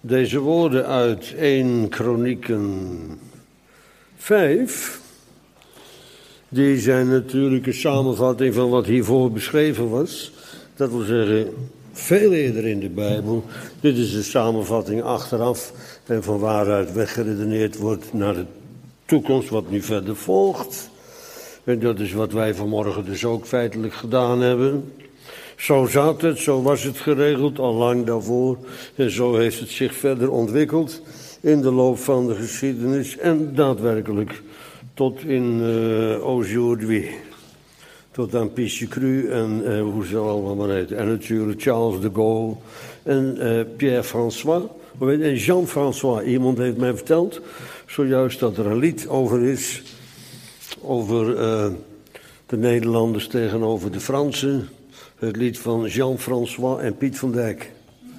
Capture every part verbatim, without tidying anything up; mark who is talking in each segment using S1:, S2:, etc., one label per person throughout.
S1: Deze woorden uit eerste Kronieken vijf, die zijn natuurlijk een samenvatting van wat hiervoor beschreven was. Dat wil zeggen, veel eerder in de Bijbel. Dit is de samenvatting achteraf en van waaruit weggeredeneerd wordt naar de toekomst, wat nu verder volgt. En dat is wat wij vanmorgen dus ook feitelijk gedaan hebben. Zo zat het, zo was het geregeld, al lang daarvoor. En zo heeft het zich verder ontwikkeld in de loop van de geschiedenis. En daadwerkelijk tot in uh, aujourd'hui. Tot aan Pichegru en uh, hoe ze allemaal maar heten. En natuurlijk Charles de Gaulle en uh, Pierre-François. En Jean-François, iemand heeft mij verteld zojuist dat er een lied over is. Over uh, de Nederlanders tegenover de Fransen. Het lied van Jean-François en Piet van Dijk.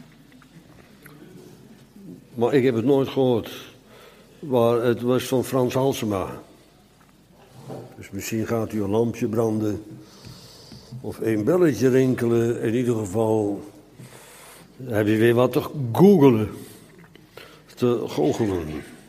S1: Maar ik heb het nooit gehoord. Maar het was van Frans Halsema. Dus misschien gaat u een lampje branden. Of een belletje rinkelen. In ieder geval heb je weer wat te googelen. Te goochelen.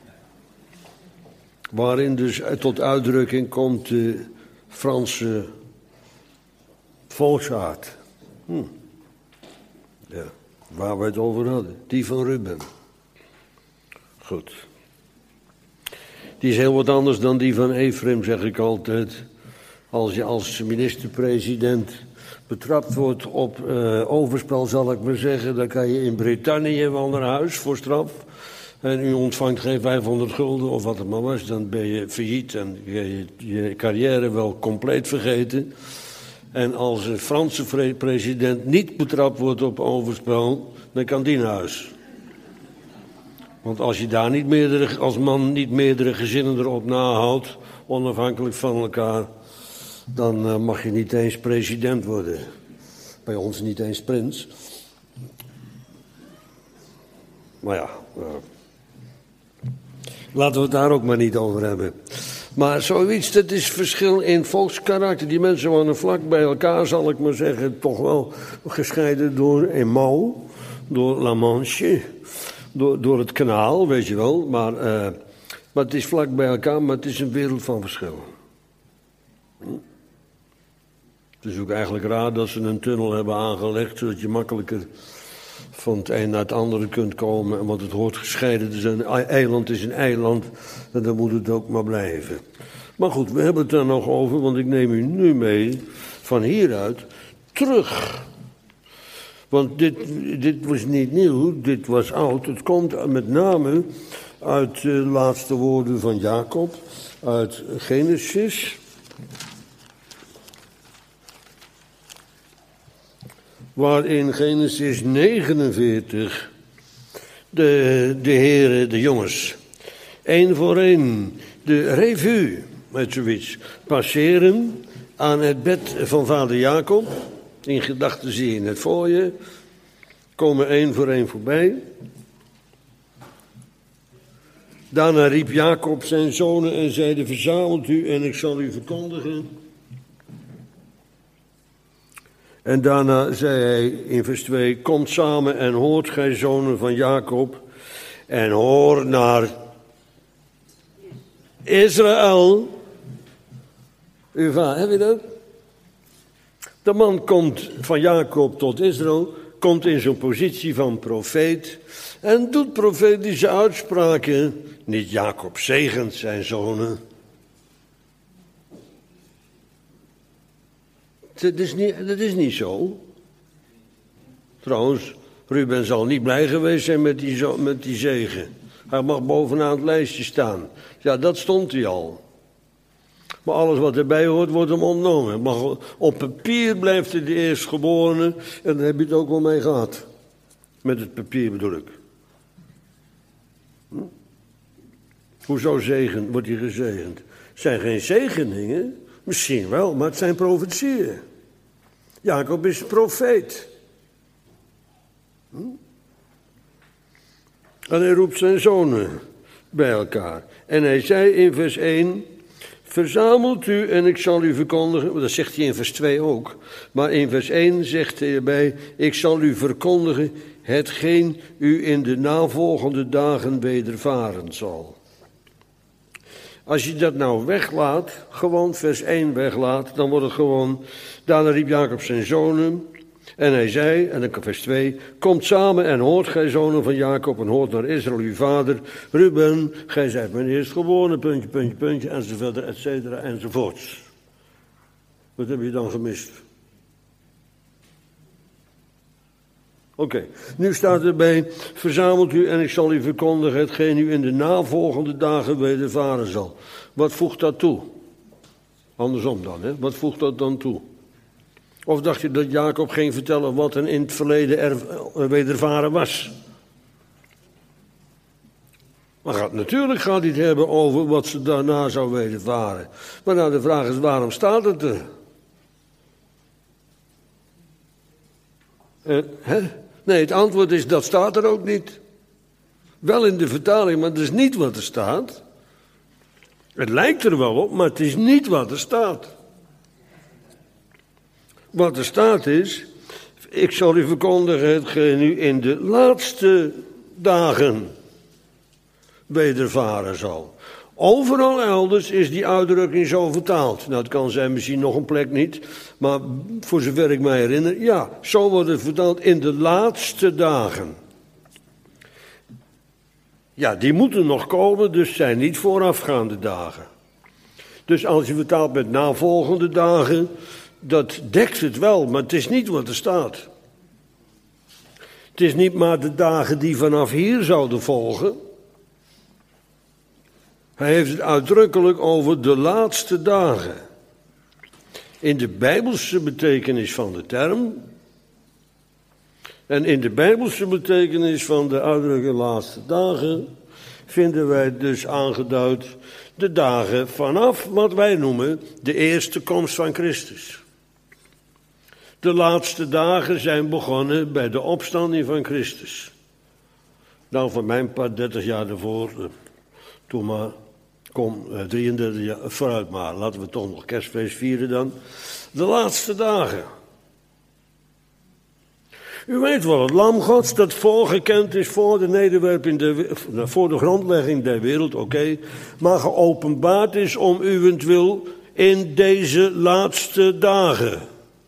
S1: Waarin dus tot uitdrukking komt de Franse volksaard. Hm. Ja, waar we het over hadden. Die van Ruben. Goed. Die is heel wat anders dan die van Ephraim, zeg ik altijd. Als je als minister-president betrapt wordt op uh, overspel, zal ik maar zeggen, dan kan je in Brittannië wel naar huis voor straf. En u ontvangt geen vijfhonderd gulden of wat het maar was, dan ben je failliet en je je carrière wel compleet vergeten. En als een Franse president niet betrapt wordt op overspel, dan kan die naar huis. Want als je daar niet meerdere, als man niet meerdere gezinnen erop nahoudt, onafhankelijk van elkaar, dan uh, mag je niet eens president worden. Bij ons niet eens prins. Maar ja, uh, laten we het daar ook maar niet over hebben. Maar zoiets, dat is verschil in volkskarakter. Die mensen wonen vlak bij elkaar, zal ik maar zeggen, toch wel gescheiden door een mouw, door La Manche, door, door het kanaal, weet je wel. Maar, uh, maar het is vlak bij elkaar, maar het is een wereld van verschil. Hm? Het is ook eigenlijk raar dat ze een tunnel hebben aangelegd, zodat je makkelijker van het een naar het andere kunt komen. Want het hoort gescheiden. Dus een eiland is een eiland. En dan moet het ook maar blijven. Maar goed, we hebben het er nog over. Want ik neem u nu mee van hieruit terug. Want dit, dit was niet nieuw. Dit was oud. Het komt met name uit de laatste woorden van Jacob. Uit Genesis. Waar in Genesis negenenveertig de, de heren, de jongens, één voor één de revue, met zoiets, passeren aan het bed van vader Jacob. In gedachten zie je het voor je. Komen één voor één voorbij. Daarna riep Jacob zijn zonen en zeide: verzamelt u en ik zal u verkondigen. En daarna zei hij in vers twee: komt samen en hoort gij zonen van Jacob en hoor naar Israël. Uva, heb je dat? De man komt van Jacob tot Israël, komt in zo'n positie van profeet en doet profetische uitspraken. Niet Jacob zegent zijn zonen. Dat is, niet, dat is niet zo. Trouwens, Ruben zal niet blij geweest zijn met die, zo, met die zegen. Hij mag bovenaan het lijstje staan. Ja, dat stond hij al. Maar alles wat erbij hoort, wordt hem ontnomen. Maar op papier blijft hij de eerstgeborene. En daar heb je het ook wel mee gehad. Met het papier bedoel ik. Hm? Hoezo zegen, wordt hij gezegend? Het zijn geen zegeningen. Misschien wel, maar het zijn profetieën. Jacob is profeet. Hm? En hij roept zijn zonen bij elkaar. En hij zei in vers één: verzamelt u en ik zal u verkondigen. Dat zegt hij in vers twee ook. Maar in vers één zegt hij erbij: ik zal u verkondigen hetgeen u in de navolgende dagen wedervaren zal. Als je dat nou weglaat, gewoon vers één weglaat, dan wordt het gewoon, daarna riep Jacob zijn zonen, en hij zei, en dan vers twee, komt samen en hoort gij zonen van Jacob en hoort naar Israël uw vader, Ruben, gij zijt mijn eerstgeborene, puntje, puntje, puntje, enzovoort, et cetera, enzovoorts. Wat heb je dan gemist? Oké, okay. Nu staat erbij, verzamelt u en ik zal u verkondigen hetgeen u in de navolgende dagen wedervaren zal. Wat voegt dat toe? Andersom dan, hè? Wat voegt dat dan toe? Of dacht je dat Jacob ging vertellen wat er in het verleden er wedervaren was? Maar gaat, natuurlijk gaat hij het hebben over wat ze daarna zou wedervaren. Maar nou, de vraag is, waarom staat het er? Uh, hè? Nee, het antwoord is, dat staat er ook niet. Wel in de vertaling, maar dat is niet wat er staat. Het lijkt er wel op, maar het is niet wat er staat. Wat er staat is, ik zal u verkondigen hetgeen u in de laatste dagen wedervaren zal. Overal elders is die uitdrukking zo vertaald. Nou, het kan zijn misschien nog een plek niet, maar voor zover ik mij herinner, ja, zo wordt het vertaald in de laatste dagen. Ja, die moeten nog komen, dus zijn niet voorafgaande dagen. Dus als je vertaalt met navolgende dagen, dat dekt het wel, maar het is niet wat er staat. Het is niet maar de dagen die vanaf hier zouden volgen. Hij heeft het uitdrukkelijk over de laatste dagen. In de Bijbelse betekenis van de term. En in de Bijbelse betekenis van de uitdrukking laatste dagen vinden wij dus aangeduid de dagen vanaf wat wij noemen de eerste komst van Christus. De laatste dagen zijn begonnen bij de opstanding van Christus. Nou, voor mijn part dertig jaar daarvoor, toen maar, kom, drieëndertig jaar, vooruit maar, laten we toch nog kerstfeest vieren dan. De laatste dagen. U weet wel, het lam Gods dat voorgekend is voor de nederwerping, de, voor de grondlegging der wereld, oké, okay, maar geopenbaard is om uwentwil in deze laatste dagen.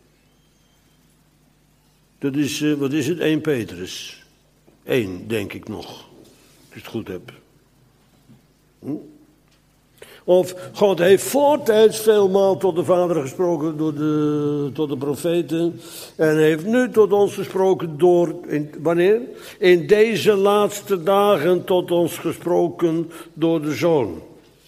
S1: Dat is, uh, wat is het, één Petrus. één, denk ik nog, als ik het goed heb. Hm? Of God heeft voortijds veelmaal tot de Vader gesproken door de, tot de profeten. En heeft nu tot ons gesproken door, in, wanneer? In deze laatste dagen tot ons gesproken door de Zoon.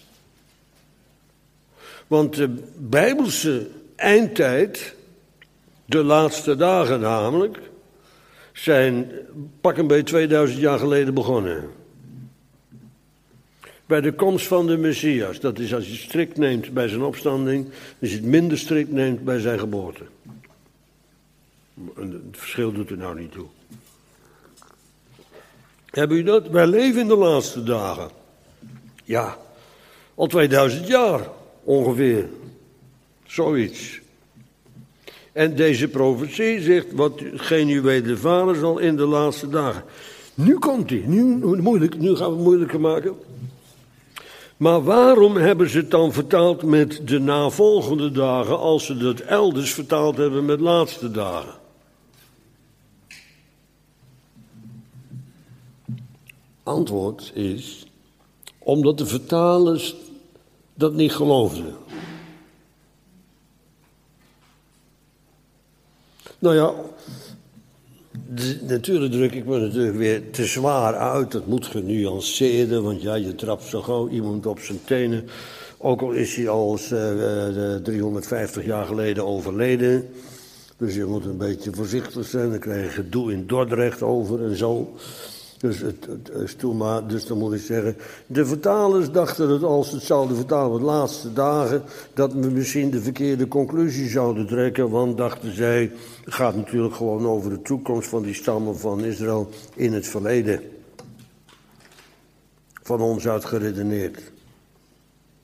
S1: Want de Bijbelse eindtijd, de laatste dagen namelijk, zijn pak een beetje tweeduizend jaar geleden begonnen. Bij de komst van de Messias, dat is als je het strikt neemt bij zijn opstanding, als je het minder strikt neemt bij zijn geboorte. Het verschil doet er nou niet toe. Hebben u dat? Wij leven in de laatste dagen. Ja, al tweeduizend jaar ongeveer. Zoiets. En deze profetie zegt, wat geen u wedervaren zal in de laatste dagen. Nu komt hij, nu, moeilijk, nu gaan we het moeilijker maken. Maar waarom hebben ze het dan vertaald met de navolgende dagen, als ze dat elders vertaald hebben met laatste dagen? Antwoord is, omdat de vertalers dat niet geloofden. Nou ja, de, natuurlijk druk ik me natuurlijk weer te zwaar uit. Dat moet genuanceerder, want ja, je trapt zo gauw iemand op zijn tenen. Ook al is hij al uh, driehonderdvijftig jaar geleden overleden. Dus je moet een beetje voorzichtig zijn. Dan krijg je gedoe in Dordrecht over en zo. Dus, het, het, het, maar, dus dan moet ik zeggen, de vertalers dachten dat als het zouden vertalen wat laatste dagen, dat we misschien de verkeerde conclusie zouden trekken, want dachten zij, het gaat natuurlijk gewoon over de toekomst van die stammen van Israël in het verleden. Van ons uit geredeneerd.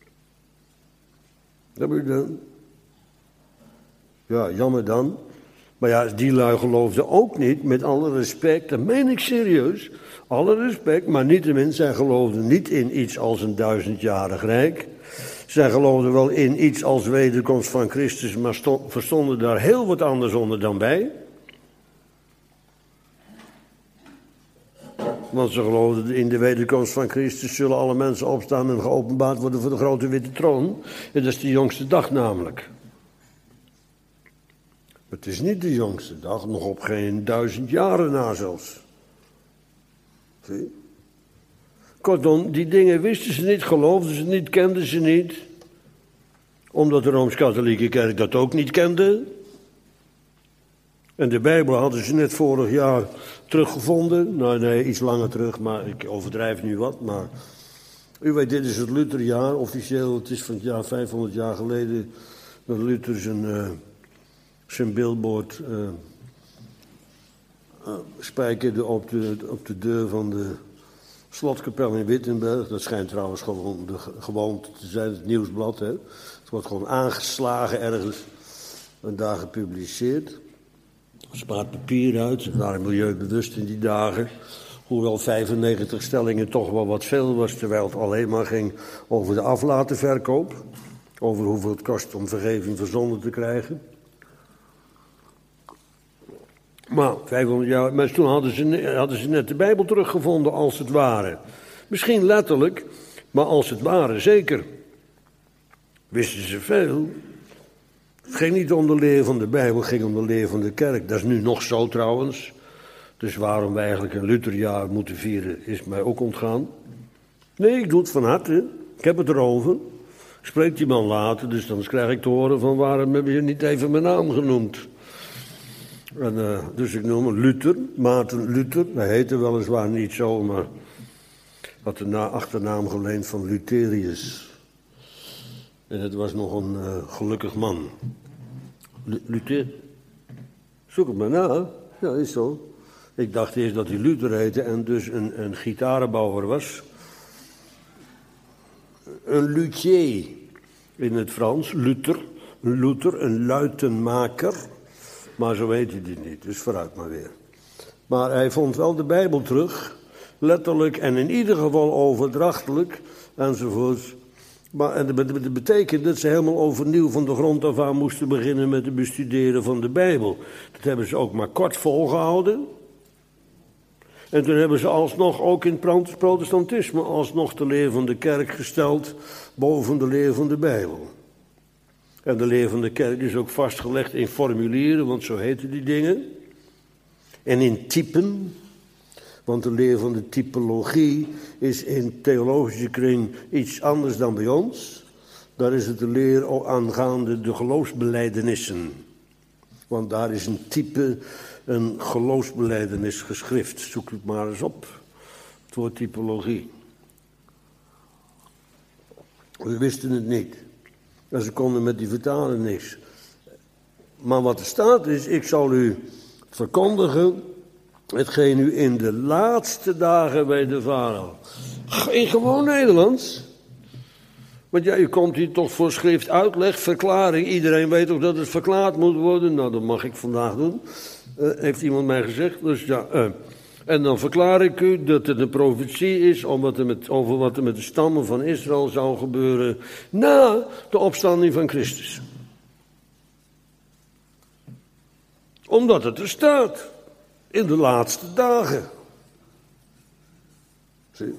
S1: Heb je dan? Ja, jammer dan. Maar ja, die lui geloofden ook niet, met alle respect, dat meen ik serieus, alle respect, maar niettemin, zij geloofden niet in iets als een duizendjarig rijk. Zij geloofden wel in iets als wederkomst van Christus, maar stond, verstonden daar heel wat anders onder dan wij. Want ze geloofden in de wederkomst van Christus zullen alle mensen opstaan en geopenbaard worden voor de grote witte troon. En dat is de jongste dag namelijk. Het is niet de jongste dag, nog op geen duizend jaren na zelfs. Zie? Kortom, die dingen wisten ze niet, geloofden ze niet, kenden ze niet. Omdat de Rooms-Katholieke Kerk dat ook niet kende. En de Bijbel hadden ze net vorig jaar teruggevonden. Nou nee, iets langer terug, maar ik overdrijf nu wat. Maar u weet, dit is het Lutherjaar. Officieel, het is van het jaar vijfhonderd jaar geleden dat Luther zijn, uh, zijn billboard uh, uh, spijkerde op de, op de deur van de slotkapel in Wittenberg. Dat schijnt trouwens gewoon de gewoonte te zijn, het nieuwsblad. Hè. Het wordt gewoon aangeslagen ergens en daar gepubliceerd. Spaart papier uit, ze waren milieubewust in die dagen. Hoewel vijfennegentig stellingen toch wel wat veel was, terwijl het alleen maar ging over de aflatenverkoop. Over hoeveel het kost om vergeving voor zonde te krijgen. Maar vijfhonderd jaar, maar toen hadden ze, hadden ze net de Bijbel teruggevonden als het ware. Misschien letterlijk, maar als het ware zeker. Wisten ze veel. Het ging niet om de leer van de Bijbel, het ging om de leer van de kerk. Dat is nu nog zo trouwens. Dus waarom wij eigenlijk een Lutherjaar moeten vieren, is mij ook ontgaan. Nee, ik doe het van harte. Ik heb het erover. Ik spreek die man later, dus dan krijg ik te horen van waarom heb je niet even mijn naam genoemd. En, uh, dus ik noem hem Luther, Maarten Luther. Hij heette weliswaar niet zo, maar had de na- achternaam geleend van Lutherius. En het was nog een uh, gelukkig man. L- Luther? Zoek het maar na. Ja, is zo. Ik dacht eerst dat hij Luther heette en dus een, een gitarenbouwer was. Een luthier in het Frans, Luther. Een Luther, een luitenmaker. Maar zo heet hij die niet, dus vooruit maar weer. Maar hij vond wel de Bijbel terug, letterlijk en in ieder geval overdrachtelijk enzovoort. Maar en dat betekent dat ze helemaal overnieuw van de grond af aan moesten beginnen met het bestuderen van de Bijbel. Dat hebben ze ook maar kort volgehouden. En toen hebben ze alsnog ook in het protestantisme alsnog de leer van de kerk gesteld boven de leer van de Bijbel. En de leer van de kerk is ook vastgelegd in formulieren, want zo heten die dingen. En in typen, want de leer van de typologie is in theologische kring iets anders dan bij ons. Daar is het de leer aangaande de geloofsbelijdenissen. Want daar is een type, een geloofsbelijdenis geschrift. Zoek het maar eens op, het woord typologie. We wisten het niet. En ze konden met die vertalen niks. Maar wat er staat is, ik zal u verkondigen hetgeen u in de laatste dagen wedervaren. In gewoon Nederlands. Want ja, u komt hier toch voor schrift, uitleg, verklaring. Iedereen weet ook dat het verklaard moet worden. Nou, dat mag ik vandaag doen. Uh, heeft iemand mij gezegd. Dus ja, uh. En dan verklaar ik u dat het een profetie is over wat, er met, over wat er met de stammen van Israël zou gebeuren na de opstanding van Christus. Omdat het er staat. In de laatste dagen. Zie.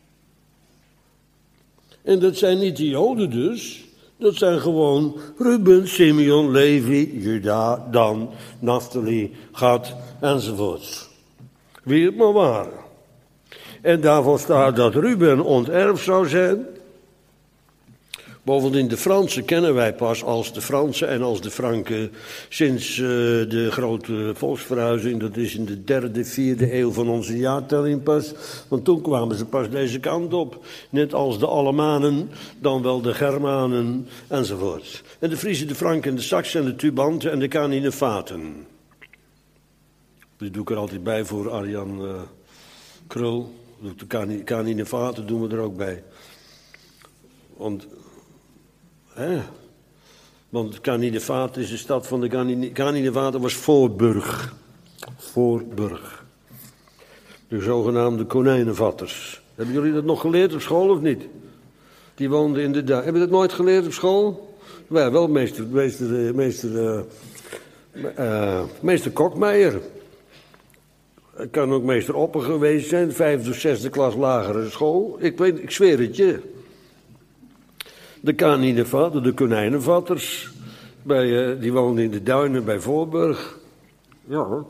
S1: En dat zijn niet de Joden dus. Dat zijn gewoon Ruben, Simeon, Levi, Juda, Dan, Naphtali, Gad enzovoorts. Wie het maar waren. En daarvan staat dat Ruben onterfd zou zijn. Bovendien, de Fransen kennen wij pas als de Fransen en als de Franken sinds uh, de grote volksverhuizing. Dat is in de derde, vierde eeuw van onze jaartelling pas. Want toen kwamen ze pas deze kant op. Net als de Alemanen, dan wel de Germanen enzovoort. En de Friezen, de Franken, de Saksen en de Tubanten en de Caninefaten. Die doe ik er altijd bij voor Arjan uh, Krul. De Caninefaten doen we er ook bij. Want... Hè? Want Caninefaat is de stad van de Caninefaat, was Voorburg. Voorburg. De zogenaamde konijnenvatters. Hebben jullie dat nog geleerd op school of niet? Die woonden in de duin. Hebben jullie dat nooit geleerd op school? Ja, wel meester, meester, meester, uh, uh, meester Kokmeijer. Het kan ook meester Oppen geweest zijn, vijfde of zesde klas lagere school. Ik weet, ik zweer het je. De Caninevatten, de konijnenvatters, bij, uh, die woonden in de duinen bij Voorburg. Ja hoor.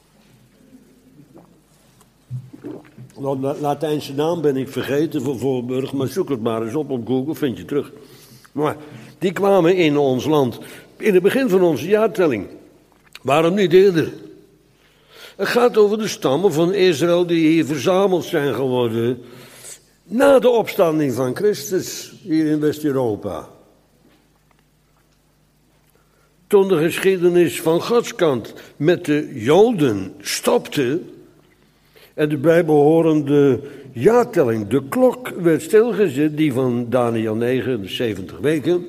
S1: De Latijnse naam ben ik vergeten voor Voorburg, maar zoek het maar eens op op Google, vind je terug. Maar die kwamen in ons land in het begin van onze jaartelling. Waarom niet eerder? Het gaat over de stammen van Israël die hier verzameld zijn geworden na de opstanding van Christus hier in West-Europa. Toen de geschiedenis van Gods kant met de Joden stopte en de bijbehorende jaartelling, de klok werd stilgezet, die van Daniel negen, de zeventig weken.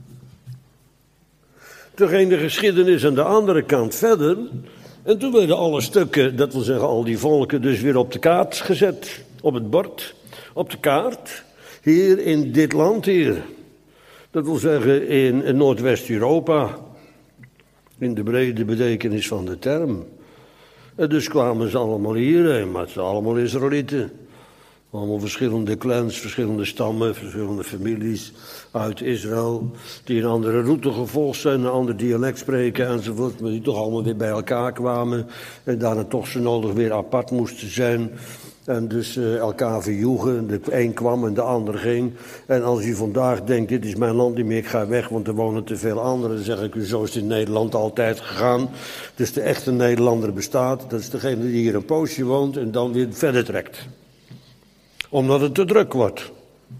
S1: Toen ging de geschiedenis aan de andere kant verder. En toen werden alle stukken, dat wil zeggen al die volken, dus weer op de kaart gezet. Op het bord, op de kaart. Hier in dit land hier. Dat wil zeggen in, in Noordwest-Europa. In de brede betekenis van de term. En dus kwamen ze allemaal hierheen, maar het zijn allemaal Israëlieten. Allemaal verschillende clans, verschillende stammen, verschillende families uit Israël. Die een andere route gevolgd zijn, een ander dialect spreken enzovoort. Maar die toch allemaal weer bij elkaar kwamen. En daarna toch zo nodig weer apart moesten zijn. En dus uh, elkaar verjoegen. De een kwam en de ander ging. En als u vandaag denkt, dit is mijn land niet meer, ik ga weg, want er wonen te veel anderen. Dan zeg ik u, zo is het in Nederland altijd gegaan. Dus de echte Nederlander bestaat. Dat is degene die hier een poosje woont en dan weer verder trekt. Omdat het te druk wordt.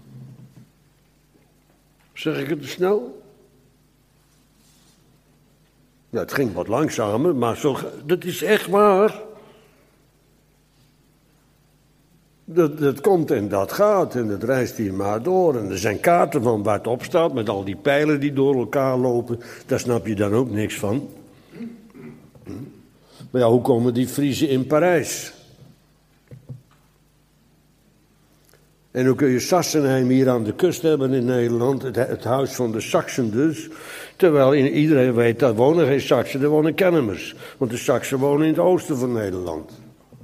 S1: Zeg ik het te snel? Ja, het ging wat langzamer, maar zo, dat is echt waar. Dat, dat komt en dat gaat en dat reist hier maar door. En er zijn kaarten van waar het op staat met al die pijlen die door elkaar lopen. Daar snap je dan ook niks van. Maar ja, hoe komen die Friezen in Parijs? En hoe kun je Sassenheim hier aan de kust hebben in Nederland, het, het huis van de Saksen dus. Terwijl iedereen weet, daar wonen geen Saksen, daar wonen Kennemers. Want de Saksen wonen in het oosten van Nederland.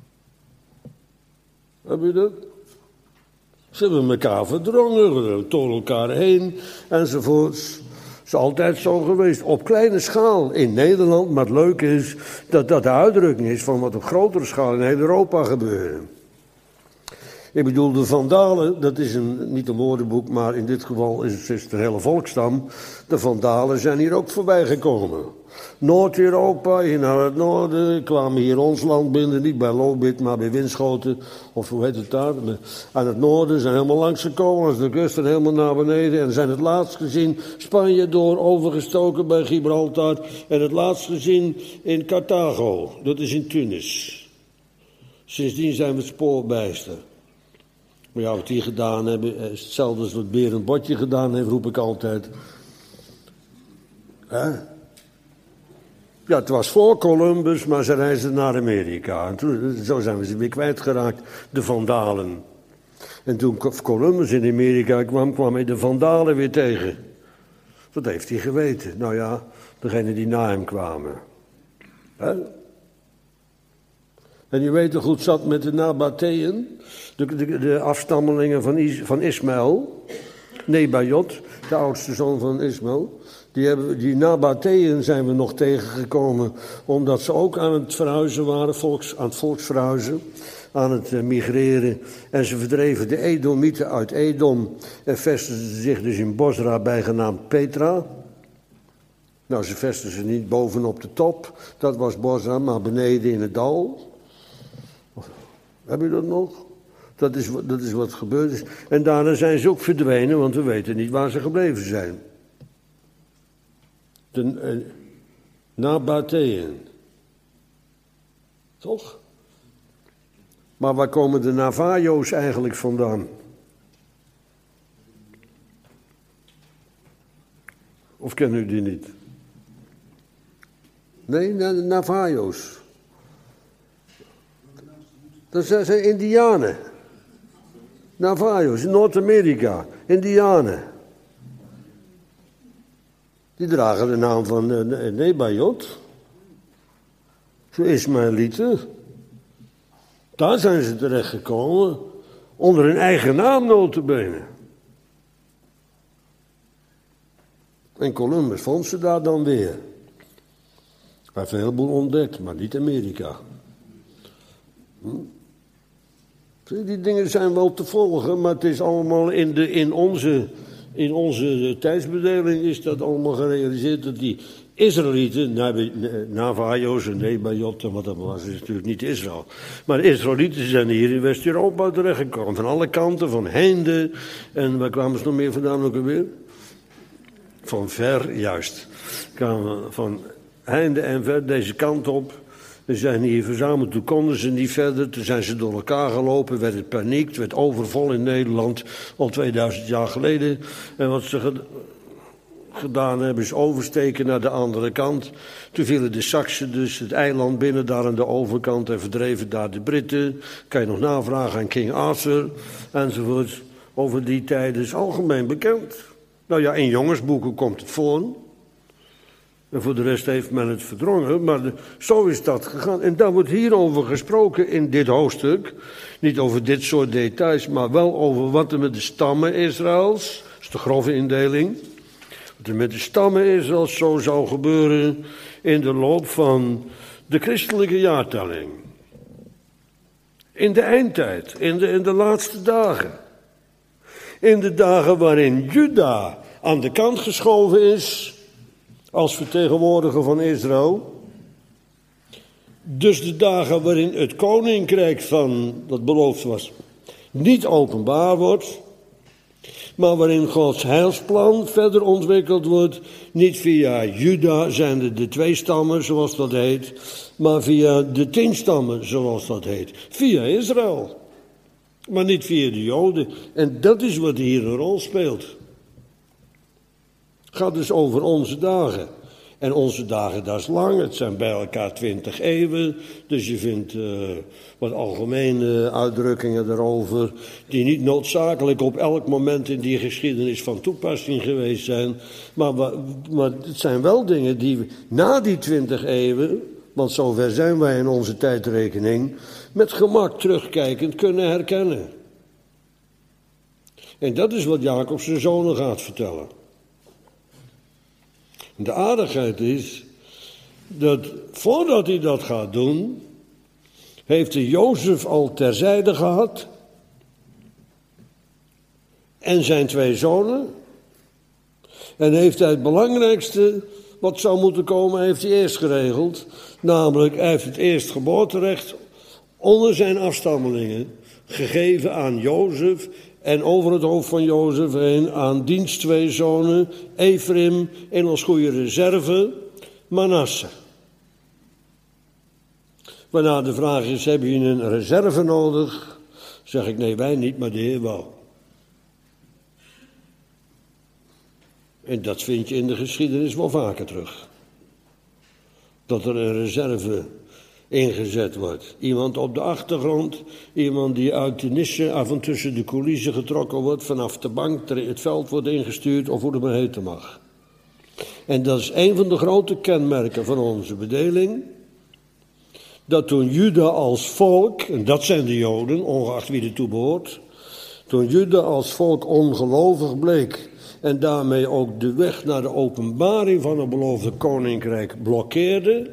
S1: Heb je dat? Ze hebben elkaar verdrongen, door elkaar heen enzovoorts. Het is altijd zo geweest, op kleine schaal in Nederland. Maar het leuke is dat dat de uitdrukking is van wat op grotere schaal in heel Europa gebeurde. Ik bedoel, de Vandalen, dat is een, niet een woordenboek, maar in dit geval is het, is het een hele volkstam. De Vandalen zijn hier ook voorbij gekomen. Noord-Europa, hier naar het noorden, kwamen hier ons land binnen, niet bij Lobit, maar bij Winschoten, of hoe heet het daar, aan het noorden, zijn helemaal langs gekomen, langs de kust en helemaal naar beneden, en zijn het laatst gezien Spanje door, overgestoken bij Gibraltar, en het laatst gezien in Carthago, dat is in Tunis. Sindsdien zijn we het spoorbijster. Maar ja, wat die gedaan hebben, is hetzelfde als wat Berend Botje gedaan heeft, roep ik altijd. Hè? Ja, het was voor Columbus, maar ze reisden naar Amerika. En toen, zo zijn we ze weer kwijtgeraakt, de Vandalen. En toen Columbus in Amerika kwam, kwam hij de Vandalen weer tegen. Dat heeft hij geweten. Nou ja, degene die na hem kwamen. Hè? En je weet toch hoe het zat met de Nabateeën, de, de, de afstammelingen van, Is, van Ismaël, Nebajot, de oudste zoon van Ismaël. Die, hebben, die Nabateeën zijn we nog tegengekomen, omdat ze ook aan het verhuizen waren, volks, aan het volksverhuizen, aan het uh, migreren. En ze verdreven de Edomieten uit Edom en vestigden zich dus in Bosra, bijgenaamd Petra. Nou, ze vestigden ze niet bovenop de top, dat was Bosra, maar beneden in het dal. Heb je dat nog? Dat is, dat is wat gebeurd is. En daarna zijn ze ook verdwenen, want we weten niet waar ze gebleven zijn. De uh, Nabateeën. Toch? Maar waar komen de Navajo's eigenlijk vandaan? Of kennen u die niet? Nee, Navajo's. Dat zijn Indianen. Navajo's in Noord-Amerika. Indianen. Die dragen de naam van uh, Nebajot. Zo Ismaëlieten. Daar zijn ze terechtgekomen. Onder hun eigen naam nota bene. En Columbus vond ze daar dan weer. Hij heeft een heleboel ontdekt, maar niet Amerika. Hm? Die dingen zijn wel te volgen, maar het is allemaal in, de, in, onze, in onze tijdsbedeling is dat allemaal gerealiseerd dat die Israëlieten, Navajo's en Nebajotten, wat dat was, is natuurlijk niet Israël. Maar de Israëlieten zijn hier in West-Europa terechtgekomen, van alle kanten, van heinde. En waar kwamen ze nog meer vandaan ook alweer? Van ver, juist. Kwamen van heinde en ver deze kant op. Ze zijn hier verzameld, toen konden ze niet verder. Toen zijn ze door elkaar gelopen, werd het paniek, het werd overvol in Nederland al tweeduizend jaar geleden. En wat ze gedaan hebben is oversteken naar de andere kant. Toen vielen de Saksen dus het eiland binnen, daar aan de overkant, en verdreven daar de Britten. Kan je nog navragen aan King Arthur, enzovoort. Over die tijden is algemeen bekend. Nou ja, in jongensboeken komt het voor. En voor de rest heeft men het verdrongen, maar de, zo is dat gegaan. En daar wordt hierover gesproken in dit hoofdstuk. Niet over dit soort details, maar wel over wat er met de stammen Israëls, dat is de grove indeling, wat er met de stammen Israëls zo zou gebeuren in de loop van de christelijke jaartelling. In de eindtijd, in de, in de laatste dagen. In de dagen waarin Juda aan de kant geschoven is als vertegenwoordiger van Israël. Dus de dagen waarin het koninkrijk van, dat beloofd was, niet openbaar wordt, maar waarin Gods heilsplan verder ontwikkeld wordt, niet via Juda, zijn er de twee stammen zoals dat heet, maar via de tien stammen zoals dat heet. Via Israël. Maar niet via de Joden. En dat is wat hier een rol speelt. Het gaat dus over onze dagen. En onze dagen, dat is lang. Het zijn bij elkaar twintig eeuwen. Dus je vindt uh, wat algemene uitdrukkingen daarover, die niet noodzakelijk op elk moment in die geschiedenis van toepassing geweest zijn. Maar, maar het zijn wel dingen die we na die twintig eeuwen, want zover zijn wij in onze tijdrekening, met gemak terugkijkend kunnen herkennen. En dat is wat Jacob zijn zonen gaat vertellen. De aardigheid is dat voordat hij dat gaat doen, heeft hij Jozef al terzijde gehad en zijn twee zonen. En heeft hij het belangrijkste wat zou moeten komen, heeft hij eerst geregeld. Namelijk, hij heeft het eerstgeboorterecht onder zijn afstammelingen gegeven aan Jozef. En over het hoofd van Jozef heen aan diens twee zonen, Ephraim en als goede reserve, Manasse. Waarna de vraag is, hebben jullie een reserve nodig? Zeg ik, nee, wij niet, maar de Heer wel. En dat vind je in de geschiedenis wel vaker terug. Dat er een reserve ingezet wordt. Iemand op de achtergrond, iemand die uit de nissen, af en tussen de coulissen getrokken wordt, vanaf de bank het veld wordt ingestuurd, of hoe het maar heten mag. En dat is een van de grote kenmerken van onze bedeling, dat toen Juda als volk, en dat zijn de Joden, ongeacht wie ertoe behoort, toen Juda als volk ongelovig bleek en daarmee ook de weg naar de openbaring van het beloofde koninkrijk blokkeerde,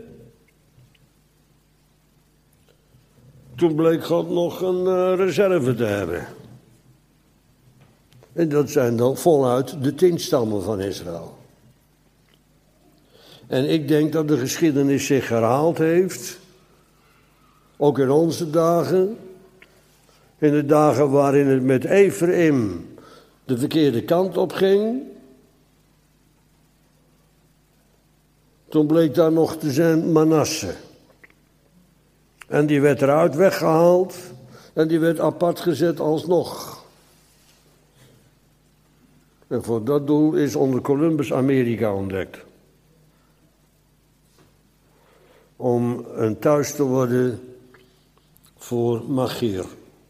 S1: toen bleek God nog een uh, reserve te hebben. En dat zijn dan voluit de tien stammen van Israël. En ik denk dat de geschiedenis zich herhaald heeft, ook in onze dagen, in de dagen waarin het met Ephraim de verkeerde kant op ging. Toen bleek daar nog te zijn Manasse. En die werd eruit weggehaald en die werd apart gezet alsnog. En voor dat doel is onder Columbus Amerika ontdekt. Om een thuis te worden voor Magier.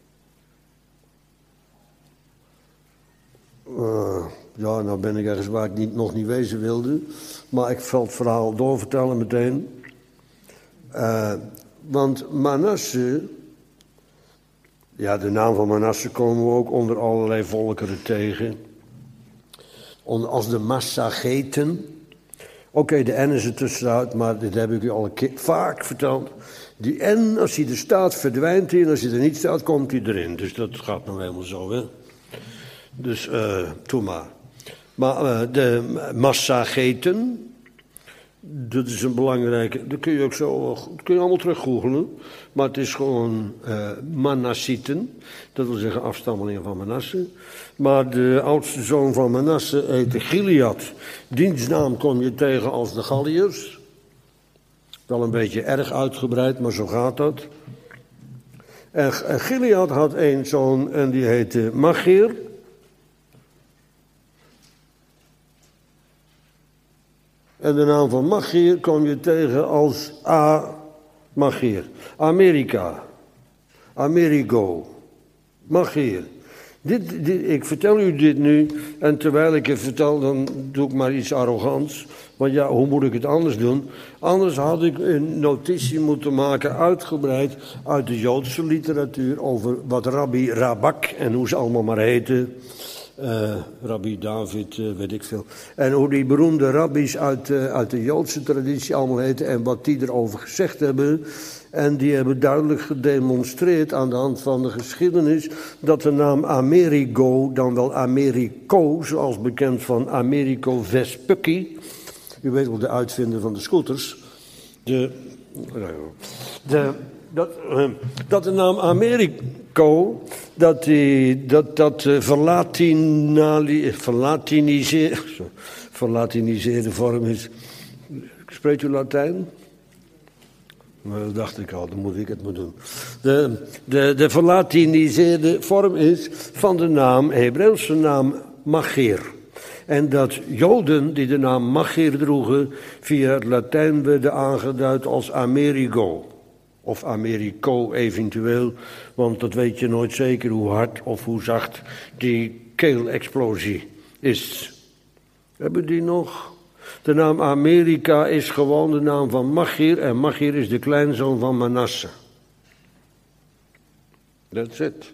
S1: Uh, ja, nou ben ik ergens waar ik niet, nog niet wezen wilde. Maar ik zal het verhaal doorvertellen meteen. Uh, want Manasse, ja, de naam van Manasse komen we ook onder allerlei volkeren tegen. Onder, als de Massageten. Oké, okay, de N is er tussenuit, maar dit heb ik u al een keer vaak verteld. Die N, als hij er staat, verdwijnt hij. En als hij er niet staat, komt hij erin. Dus dat gaat nou helemaal zo, hè. Dus, uh, toe maar. Maar uh, de Massageten, dat is een belangrijke, dat kun je ook zo, dat kun je allemaal terug googlen. Maar het is gewoon uh, Manassieten, dat wil zeggen afstammelingen van Manasse. Maar de oudste zoon van Manasse heette Gilead. Diens naam kom je tegen als de Galliërs. Wel een beetje erg uitgebreid, maar zo gaat dat. En Gilead had één zoon en die heette Magier. En de naam van Magier kom je tegen als A. Magier. Amerika. Amerigo. Magier. Dit, dit, ik vertel u dit nu en terwijl ik het vertel dan doe ik maar iets arrogants. Want ja, hoe moet ik het anders doen? Anders had ik een notitie moeten maken, uitgebreid uit de Joodse literatuur over wat Rabbi Rabak en hoe ze allemaal maar heten. Uh, Rabbi David, uh, weet ik veel. En hoe die beroemde rabbies uit, uh, uit de Joodse traditie allemaal heten en wat die erover gezegd hebben. En die hebben duidelijk gedemonstreerd aan de hand van de geschiedenis dat de naam Amerigo, dan wel Americo, zoals bekend van Americo Vespucci. U weet wel, de uitvinder van de scooters. De, de, dat, uh, dat de naam Americo, dat die, dat, dat uh, verlatinali, verlatiniseerde, verlatiniseerde vorm is. Spreekt u Latijn? Nou, dat dacht ik al, dan moet ik het maar doen. De, de, de verlatiniseerde vorm is van de naam, Hebreeuwse naam Magier. En dat Joden die de naam Magier droegen, via het Latijn werden aangeduid als Amerigo. Of Americo eventueel, want dat weet je nooit zeker hoe hard of hoe zacht die keelexplosie is. Hebben die nog? De naam Amerika is gewoon de naam van Magier en Magier is de kleinzoon van Manasse. That's it.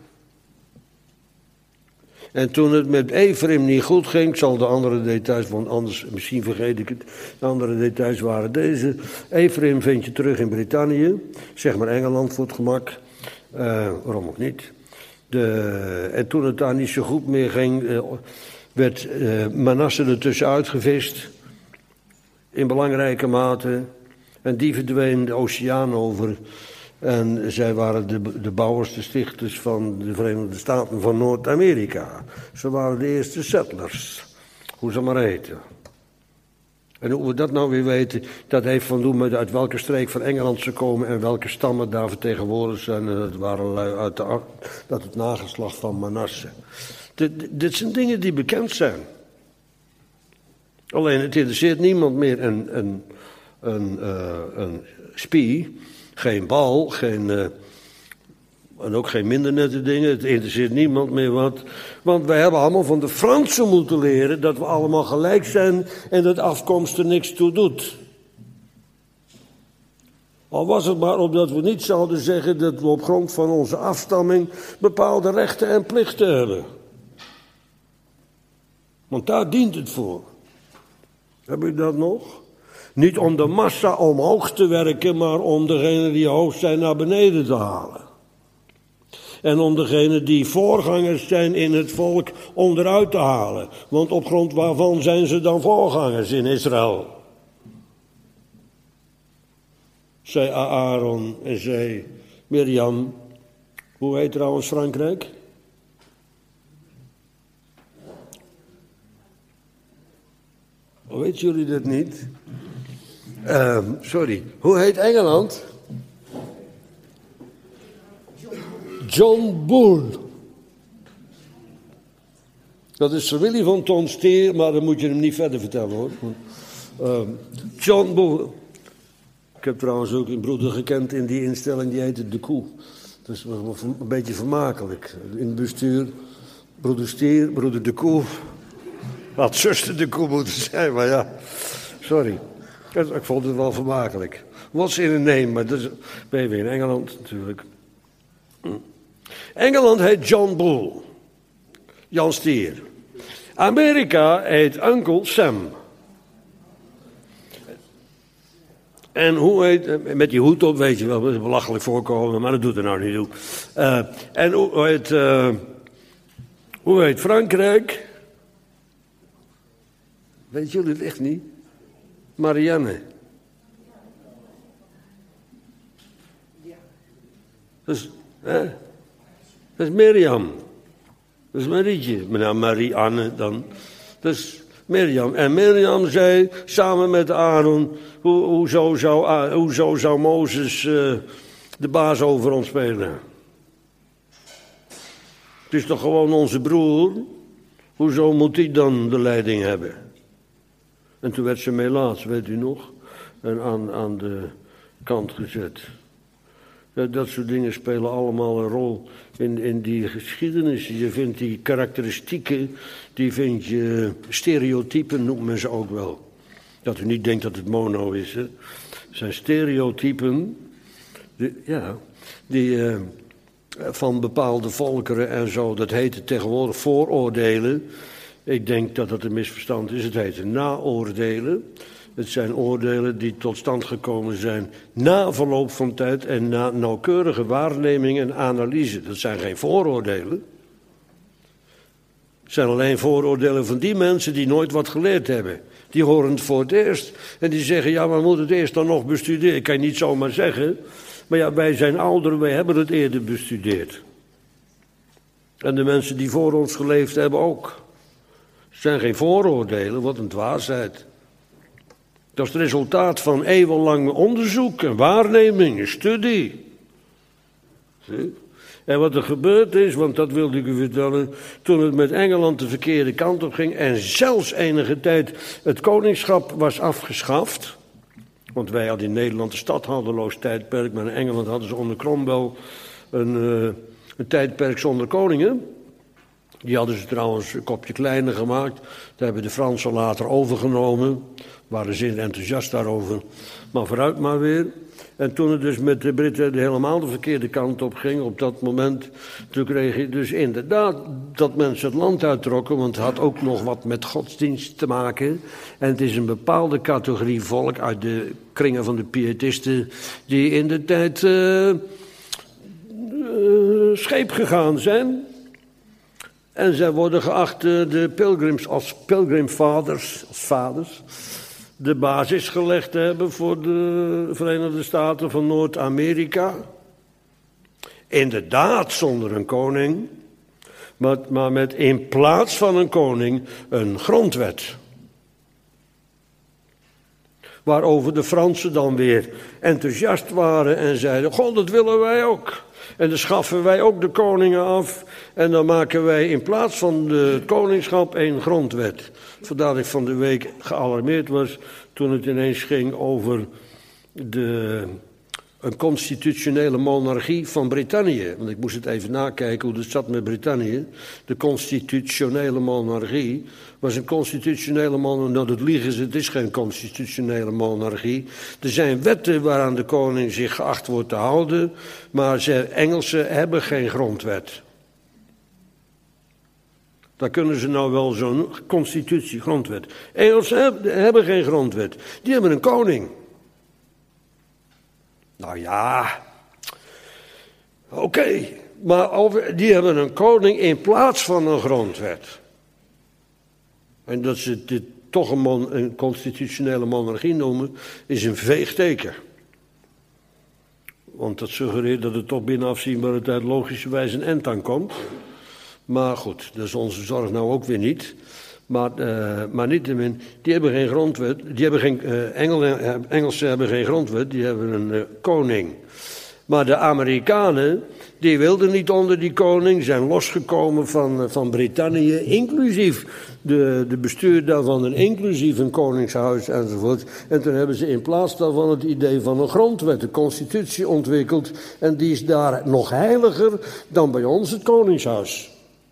S1: En toen het met Ephraim niet goed ging, ik zal de andere details, want anders misschien vergeet ik het. De andere details waren deze. Ephraim vind je terug in Brittannië, zeg maar Engeland voor het gemak. Uh, waarom ook niet? De, en toen het daar niet zo goed meer ging, uh, werd uh, Manasse er tussenuit gevist. In belangrijke mate. En die verdween de oceaan over. En zij waren de, de bouwers, de stichters van de Verenigde Staten van Noord-Amerika. Ze waren de eerste settlers. Hoe ze maar heten. En hoe we dat nou weer weten, dat heeft van doen met uit welke streek van Engeland ze komen en welke stammen daar vertegenwoordigd zijn. En dat waren uit de, dat het nageslacht van Manasse. Dit, dit zijn dingen die bekend zijn. Alleen het interesseert niemand meer een, een, een, uh, een spie, geen bal, geen, uh, en ook geen minder nette dingen. Het interesseert niemand meer wat. Want wij hebben allemaal van de Fransen moeten leren dat we allemaal gelijk zijn en dat afkomst er niks toe doet. Al was het maar omdat we niet zouden zeggen dat we op grond van onze afstamming bepaalde rechten en plichten hebben. Want daar dient het voor. Heb je dat nog? Niet om de massa omhoog te werken, maar om degenen die hoog zijn naar beneden te halen. En om degenen die voorgangers zijn in het volk onderuit te halen. Want op grond waarvan zijn ze dan voorgangers in Israël? Zei Aaron en zei Mirjam. Hoe heet trouwens Frankrijk? Weten jullie dat niet? Uh, sorry. Hoe heet Engeland? John Bull. Dat is familie van Ton Stier, maar dan moet je hem niet verder vertellen hoor. Uh, John Bull. Ik heb trouwens ook een broeder gekend in die instelling, die heette De Koe. Dat is wel een beetje vermakelijk. In het bestuur, broeder Stier, broeder De Koe. Had zuster De Koe moeten zijn, maar ja, sorry. Ik vond het wel vermakelijk. What's in a name, maar dat is, ben je weer in Engeland natuurlijk. Engeland heet John Bull. Jan Stier. Amerika heet Uncle Sam. En hoe heet, met die hoed op weet je wel, dat is belachelijk voorkomen, maar dat doet er nou niet toe. Uh, en hoe heet, uh, hoe heet Frankrijk? Weet jullie het echt niet? Marianne. Dat is, hè? Dat is Mirjam. Dat is Marietje. Nou, Marie-Anne dan. Dat is Mirjam. En Mirjam zei samen met Aaron, hoe, hoezo, zou, hoezo zou Mozes uh, de baas over ons spelen? Het is toch gewoon onze broer? Hoezo moet hij dan de leiding hebben? En toen werd ze melaats, weet u nog? En aan, aan de kant gezet. Dat, dat soort dingen spelen allemaal een rol in, in die geschiedenis. Je vindt die karakteristieken, die vind je stereotypen, noemt men ze ook wel. Dat u niet denkt dat het mono is. Hè. Het zijn stereotypen, die, ja, die uh, van bepaalde volkeren en zo. Dat heet tegenwoordig vooroordelen. Ik denk dat het een misverstand is. Het heet naoordelen. Het zijn oordelen die tot stand gekomen zijn na verloop van tijd en na nauwkeurige waarneming en analyse. Dat zijn geen vooroordelen. Het zijn alleen vooroordelen van die mensen die nooit wat geleerd hebben. Die horen het voor het eerst. En die zeggen, ja, maar we moeten het eerst dan nog bestuderen. Ik kan je niet zomaar zeggen. Maar ja, wij zijn ouderen, wij hebben het eerder bestudeerd. En de mensen die voor ons geleefd hebben ook. Het zijn geen vooroordelen, wat een dwaasheid. Dat is het resultaat van eeuwenlang onderzoek en waarneming en studie. Zie? En wat er gebeurd is, want dat wilde ik u vertellen, toen het met Engeland de verkeerde kant op ging en zelfs enige tijd het koningschap was afgeschaft. Want wij hadden in Nederland een stadhouderloos tijdperk, maar in Engeland hadden ze onder Cromwell een, uh, een tijdperk zonder koningen. Die hadden ze trouwens een kopje kleiner gemaakt. Dat hebben de Fransen later overgenomen. Waren zeer enthousiast daarover. Maar vooruit maar weer. En toen het dus met de Britten helemaal de verkeerde kant op ging, op dat moment, toen kreeg je dus inderdaad dat mensen het land uittrokken, want het had ook nog wat met godsdienst te maken. En het is een bepaalde categorie volk uit de kringen van de pietisten, die in de tijd uh, uh, scheep gegaan zijn. En zij worden geacht de pilgrims als pilgrimvaders, als vaders, de basis gelegd te hebben voor de Verenigde Staten van Noord-Amerika. Inderdaad zonder een koning, maar, maar met in plaats van een koning een grondwet. Waarover de Fransen dan weer enthousiast waren en zeiden, god, dat willen wij ook. En dan schaffen wij ook de koningen af. En dan maken wij in plaats van het koningschap een grondwet. Vandaar dat ik van de week gealarmeerd was toen het ineens ging over de, een constitutionele monarchie van Brittannië. Want ik moest het even nakijken hoe het zat met Brittannië. De constitutionele monarchie was een constitutionele monarchie. Nou, dat liegen ze, het is geen constitutionele monarchie. Er zijn wetten waaraan de koning zich geacht wordt te houden, maar ze Engelsen hebben geen grondwet. Daar kunnen ze nou wel zo'n constitutie, grondwet. Engelsen hebben, hebben geen grondwet. Die hebben een koning. Nou ja, oké. Okay. Maar over, die hebben een koning in plaats van een grondwet. En dat ze dit toch een, mon, een constitutionele monarchie noemen, is een veeg teken. Want dat suggereert dat het toch binnen afzienbare tijd logischerwijs een end aan komt. Maar goed, dat is onze zorg nou ook weer niet. Maar, uh, maar niettemin, die hebben geen grondwet. Die hebben geen, uh, Engel, uh, Engelsen hebben geen grondwet, die hebben een uh, koning. Maar de Amerikanen, die wilden niet onder die koning, zijn losgekomen van, van Brittannië, inclusief de, de bestuur daarvan, en inclusief een koningshuis enzovoort. En toen hebben ze in plaats daarvan het idee van een grondwet, de constitutie, ontwikkeld. En die is daar nog heiliger dan bij ons het koningshuis.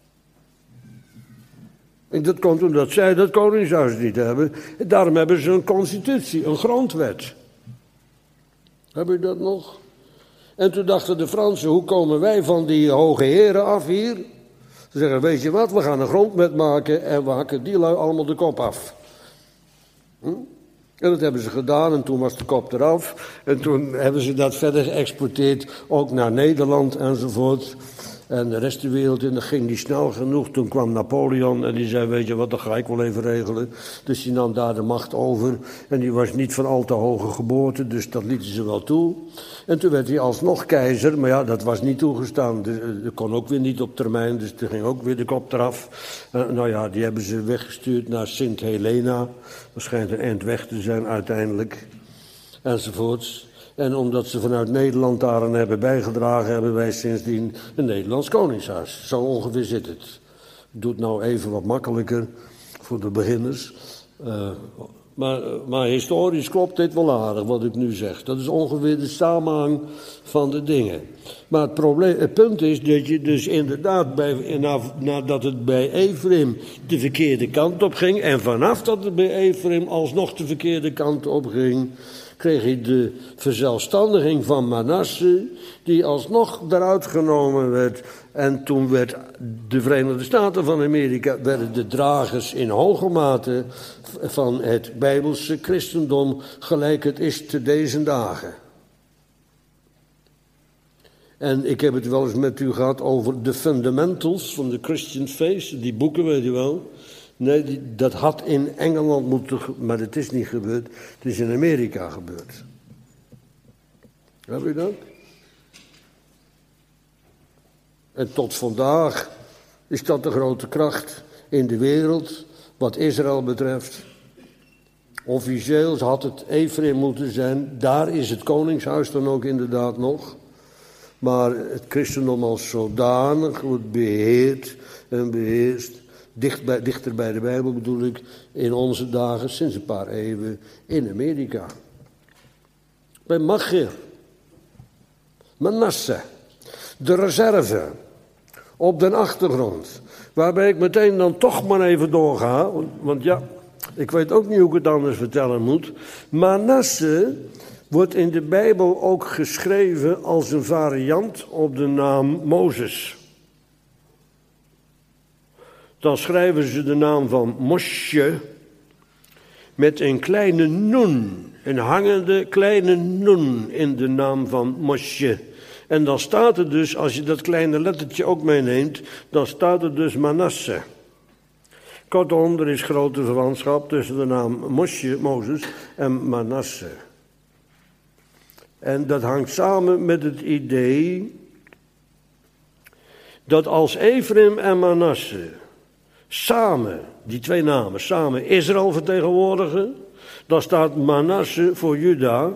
S1: En dat komt omdat zij dat koningshuis niet hebben. En daarom hebben ze een constitutie, een grondwet. Heb je dat nog? En toen dachten de Fransen, hoe komen wij van die hoge heren af hier? Ze zeggen, weet je wat, we gaan een grondwet maken en we hakken die lui allemaal de kop af. Hm? En dat hebben ze gedaan en toen was de kop eraf. En toen hebben ze dat verder geëxporteerd, ook naar Nederland enzovoort. En de rest der wereld in, dat ging niet snel genoeg. Toen kwam Napoleon en die zei, weet je wat, dat ga ik wel even regelen. Dus die nam daar de macht over. En die was niet van al te hoge geboorte, dus dat lieten ze wel toe. En toen werd hij alsnog keizer, maar ja, dat was niet toegestaan. Dat kon ook weer niet op termijn, dus toen ging ook weer de kop eraf. Uh, nou ja, die hebben ze weggestuurd naar Sint Helena. Dat schijnt een eind weg te zijn uiteindelijk. Enzovoorts. En omdat ze vanuit Nederland daaraan hebben bijgedragen, hebben wij sindsdien een Nederlands koningshuis. Zo ongeveer zit het. Ik doe het nou even wat makkelijker voor de beginners. Uh, maar, maar historisch klopt dit wel aardig wat ik nu zeg. Dat is ongeveer de samenhang van de dingen. Maar het, probleem, het punt is dat je dus inderdaad, bij, na, nadat het bij Efraim de verkeerde kant op ging, en vanaf dat het bij Efraim alsnog de verkeerde kant op ging, kreeg hij de verzelfstandiging van Manasse, die alsnog eruit genomen werd. En toen werd de Verenigde Staten van Amerika, werden de dragers in hoge mate van het Bijbelse christendom, gelijk het is te deze dagen. En ik heb het wel eens met u gehad over de fundamentals van de Christian Faith, die boeken weet u wel. Nee, die, dat had in Engeland moeten, maar het is niet gebeurd. Het is in Amerika gebeurd. Heb je dat? En tot vandaag is dat de grote kracht in de wereld, wat Israël betreft. Officieel had het Efraim moeten zijn, daar is het koningshuis dan ook inderdaad nog. Maar het christendom als zodanig wordt beheerd en beheerst. Dicht bij, dichter bij de Bijbel bedoel ik, in onze dagen, sinds een paar eeuwen, in Amerika. Bij Machir, Manasse, de reserve, op de achtergrond. Waarbij ik meteen dan toch maar even doorga, want, want ja, ik weet ook niet hoe ik het anders vertellen moet. Manasse wordt in de Bijbel ook geschreven als een variant op de naam Mozes. Dan schrijven ze de naam van Moshe met een kleine nun, een hangende kleine nun in de naam van Moshe. En dan staat er dus, als je dat kleine lettertje ook meeneemt, dan staat er dus Manasse. Kortom, er is grote verwantschap tussen de naam Moshe, Mozes, en Manasse. En dat hangt samen met het idee dat als Efraim en Manasse samen, die twee namen, samen Israël vertegenwoordigen, dan staat Manasse voor Juda,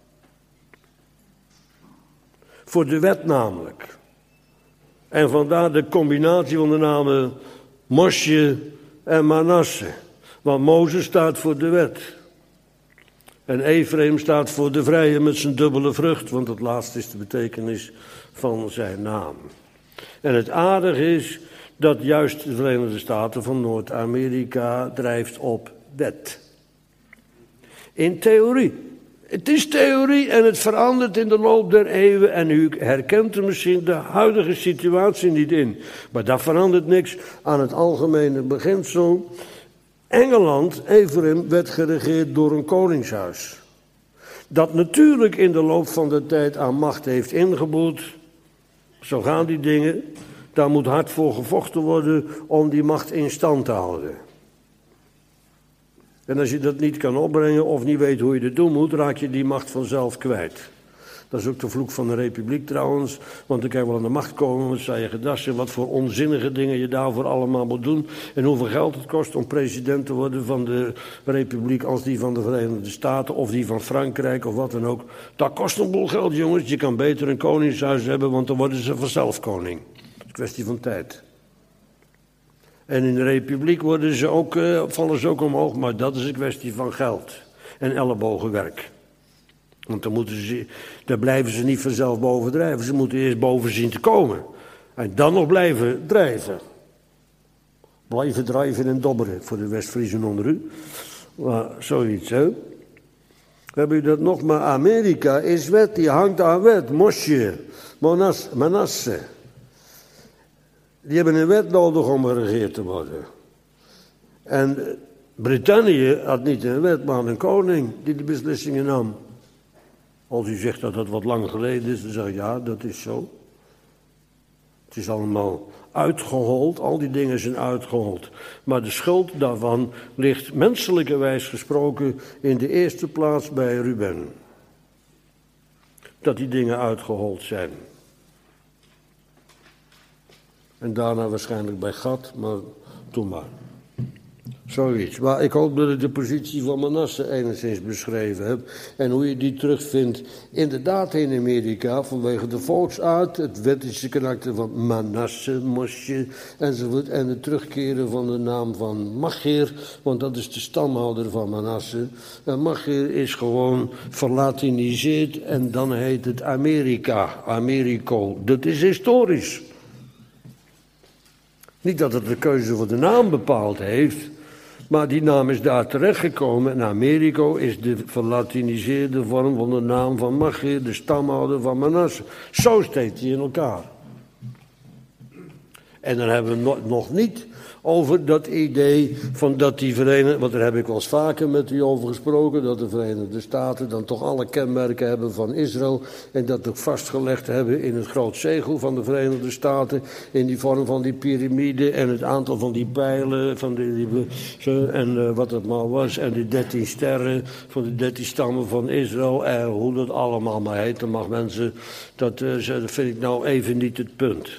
S1: voor de wet namelijk. En vandaar de combinatie van de namen Moshe en Manasse. Want Mozes staat voor de wet. En Efraim staat voor de vrije met zijn dubbele vrucht, want het laatste is de betekenis van zijn naam. En het aardige is dat juist de Verenigde Staten van Noord-Amerika drijft op wet. In theorie. Het is theorie en het verandert in de loop der eeuwen. En u herkent er misschien de huidige situatie niet in. Maar dat verandert niks aan het algemene beginsel. Engeland, Efraim, werd geregeerd door een koningshuis. Dat natuurlijk in de loop van de tijd aan macht heeft ingeboet. Zo gaan die dingen. Daar moet hard voor gevochten worden om die macht in stand te houden. En als je dat niet kan opbrengen of niet weet hoe je dat doen moet, raak je die macht vanzelf kwijt. Dat is ook de vloek van de republiek trouwens. Want dan kan je wel aan de macht komen. Wat zou je gedacht zijn? Wat voor onzinnige dingen je daarvoor allemaal moet doen. En hoeveel geld het kost om president te worden van de republiek. Als die van de Verenigde Staten of die van Frankrijk of wat dan ook. Dat kost een boel geld, jongens. Je kan beter een koningshuis hebben. Want dan worden ze vanzelf koning. Het is een kwestie van tijd. En in de republiek worden ze ook, uh, vallen ze ook omhoog. Maar dat is een kwestie van geld. En ellebogenwerk. Want dan, moeten ze, dan blijven ze niet vanzelf boven drijven. Ze moeten eerst boven zien te komen. En dan nog blijven drijven. Blijven drijven en dobberen voor de West-Friezen onder u. Maar zoiets, hè. Hebben u dat nog? Maar Amerika is wet, die hangt aan wet. Mosje, Monas, Manasse. Die hebben een wet nodig om geregeerd te worden. En Brittannië had niet een wet, maar een koning die de beslissingen nam. Als u zegt dat dat wat lang geleden is, dan zeg ik ja, dat is zo. Het is allemaal uitgehold, al die dingen zijn uitgehold. Maar de schuld daarvan ligt menselijkerwijs gesproken in de eerste plaats bij Ruben. Dat die dingen uitgehold zijn. En daarna waarschijnlijk bij Gad, maar toen maar. Zoiets. Maar ik hoop dat ik de positie van Manasse enigszins beschreven heb. En hoe je die terugvindt inderdaad in Amerika vanwege de volksaard, het wettische karakter van Manasse, Mosje enzovoort. En het terugkeren van de naam van Machir, want dat is de stamhouder van Manasse. En Machir is gewoon verlatiniseerd en dan heet het Amerika, Americo. Dat is historisch. Niet dat het de keuze voor de naam bepaald heeft, maar die naam is daar terechtgekomen. En Americo is de verlatiniseerde vorm van de naam van Machir, de stamhouder van Manasse. Zo steekt hij in elkaar. En dan hebben we nog niet over dat idee van dat die Verenigde, want daar heb ik wel eens vaker met u over gesproken, dat de Verenigde Staten dan toch alle kenmerken hebben van Israël en dat ook vastgelegd hebben in het groot zegel van de Verenigde Staten, in die vorm van die piramide en het aantal van die pijlen van die, die, en uh, wat het maar was, en de dertien sterren van de dertien stammen van Israël en hoe dat allemaal maar heet. Dan mag mensen, dat, uh, dat vind ik nou even niet het punt.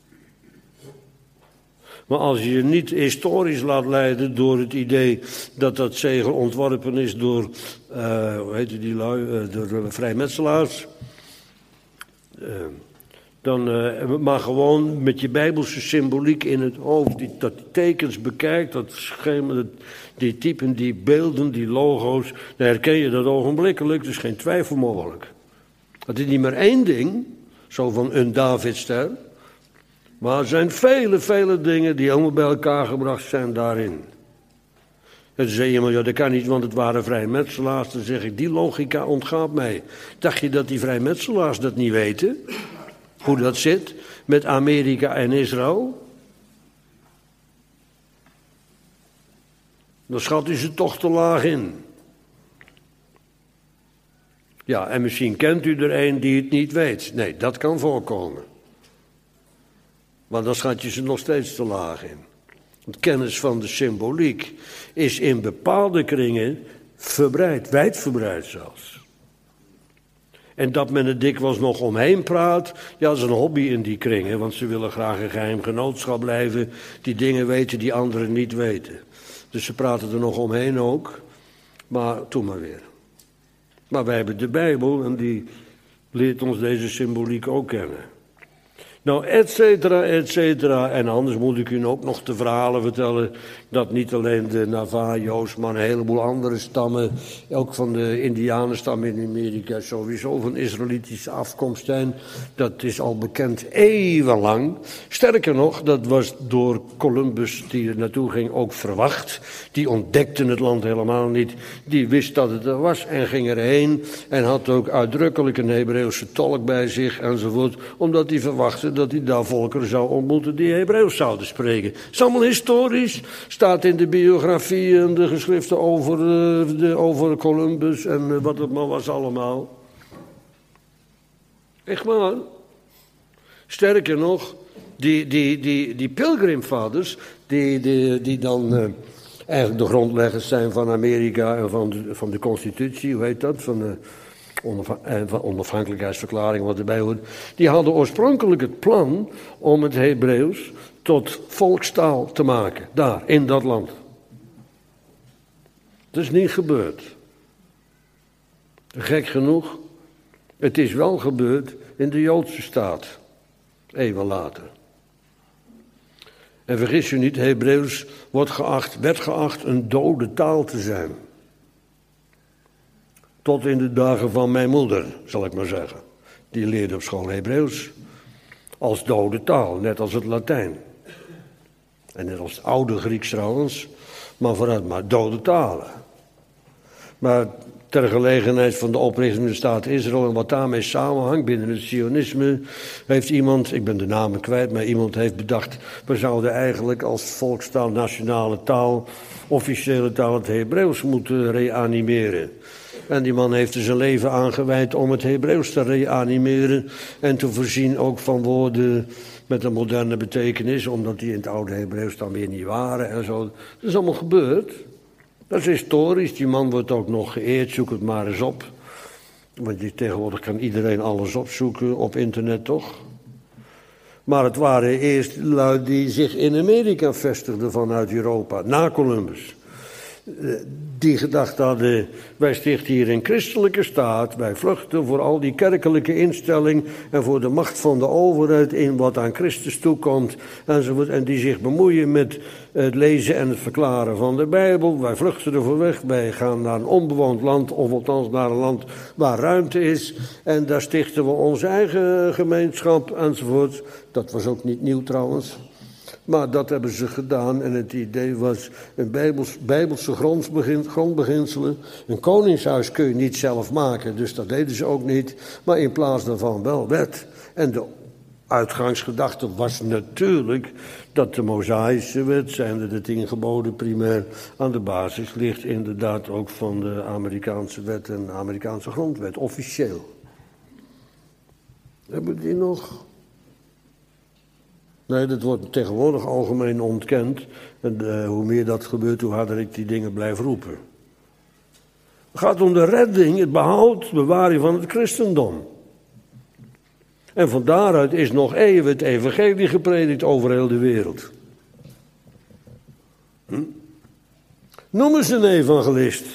S1: Maar als je je niet historisch laat leiden door het idee dat dat zegel ontworpen is door, uh, hoe heet die lui, uh, door uh, vrijmetselaars. Uh, dan, uh, maar gewoon met je bijbelse symboliek in het hoofd, die, dat die tekens bekijkt, dat schema, dat, die typen, die beelden, die logo's, dan herken je dat ogenblikkelijk, er is geen twijfel mogelijk. Het is niet maar één ding, zo van een Davidster. Maar er zijn vele, vele dingen die allemaal bij elkaar gebracht zijn daarin. En dan zeg je maar, ja, dat kan niet, want het waren vrijmetselaars. Dan zeg ik, die logica ontgaat mij. Dacht je dat die vrijmetselaars dat niet weten? Hoe dat zit met Amerika en Israël? Dan schat u ze toch te laag in. Ja, en misschien kent u er een die het niet weet. Nee, dat kan voorkomen. Maar dan schat je ze nog steeds te laag in. Want kennis van de symboliek is in bepaalde kringen verbreid, wijdverbreid zelfs. En dat men er dikwijls nog omheen praat, ja, dat is een hobby in die kringen. Want ze willen graag een geheim genootschap blijven, die dingen weten die anderen niet weten. Dus ze praten er nog omheen ook, maar doe maar weer. Maar wij hebben de Bijbel en die leert ons deze symboliek ook kennen. Nou, et cetera, et cetera. En anders moet ik u ook nog de verhalen vertellen dat niet alleen de Navajo's, maar een heleboel andere stammen, ook van de Indianenstam in Amerika, sowieso van Israëlitische afkomst zijn. Dat is al bekend eeuwenlang. Sterker nog, dat was door Columbus, die er naartoe ging, ook verwacht. Die ontdekte het land helemaal niet. Die wist dat het er was en ging erheen en had ook uitdrukkelijk een Hebreeuwse tolk bij zich enzovoort, omdat hij verwachtte dat hij daar volkeren zou ontmoeten die Hebreeuws zouden spreken. Het is allemaal historisch, staat in de biografie en de geschriften over, uh, de, over Columbus en uh, wat het maar was allemaal. Echt waar. Sterker nog, die, die, die, die pilgrimvaders, die, die, die dan uh, eigenlijk de grondleggers zijn van Amerika en van de, van de constitutie, hoe heet dat, van de... onafhankelijkheidsverklaring wat erbij hoort, die hadden oorspronkelijk het plan om het Hebreeuws tot volkstaal te maken, daar, in dat land. Dat is niet gebeurd. Gek genoeg, het is wel gebeurd in de Joodse staat, eeuwen later. En vergis je niet, Hebreeuws wordt geacht, werd geacht een dode taal te zijn. Tot in de dagen van mijn moeder, zal ik maar zeggen. Die leerde op school Hebreeuws als dode taal, net als het Latijn. En net als het oude Grieks trouwens, maar vooruit maar dode talen. Maar ter gelegenheid van de oprichting van de staat Israël en wat daarmee samenhangt binnen het Zionisme, heeft iemand, ik ben de namen kwijt, maar iemand heeft bedacht, we zouden eigenlijk als volkstaal, nationale taal, officiële taal het Hebreeuws moeten reanimeren. En die man heeft er zijn leven aangewijd om het Hebreeuws te reanimeren en te voorzien ook van woorden met een moderne betekenis, omdat die in het oude Hebreeuws dan weer niet waren en zo. Dat is allemaal gebeurd. Dat is historisch, die man wordt ook nog geëerd, zoek het maar eens op. Want je, tegenwoordig kan iedereen alles opzoeken op internet, toch? Maar het waren eerst lui die zich in Amerika vestigden vanuit Europa, na Columbus. Die gedacht hadden, wij stichten hier een christelijke staat, wij vluchten voor al die kerkelijke instelling en voor de macht van de overheid in wat aan Christus toekomt, enzovoort, en die zich bemoeien met het lezen en het verklaren van de Bijbel. Wij vluchten ervoor weg, wij gaan naar een onbewoond land, of althans naar een land waar ruimte is, en daar stichten we onze eigen gemeenschap, enzovoort. Dat was ook niet nieuw trouwens. Maar dat hebben ze gedaan en het idee was een bijbels, bijbelse grondbegin, grondbeginselen. Een koningshuis kun je niet zelf maken, dus dat deden ze ook niet. Maar in plaats daarvan wel wet. En de uitgangsgedachte was natuurlijk dat de Mosaïsche wet, zijnde de tien geboden primair, aan de basis ligt inderdaad ook van de Amerikaanse wet en de Amerikaanse grondwet, officieel. Hebben we die nog? Nee, dat wordt tegenwoordig algemeen ontkend. En uh, hoe meer dat gebeurt, hoe harder ik die dingen blijf roepen. Het gaat om de redding, het behoud, bewaring van het christendom. En van daaruit is nog eeuwen het evangelie gepredikt over heel de wereld. Hm? Noem eens een evangelist.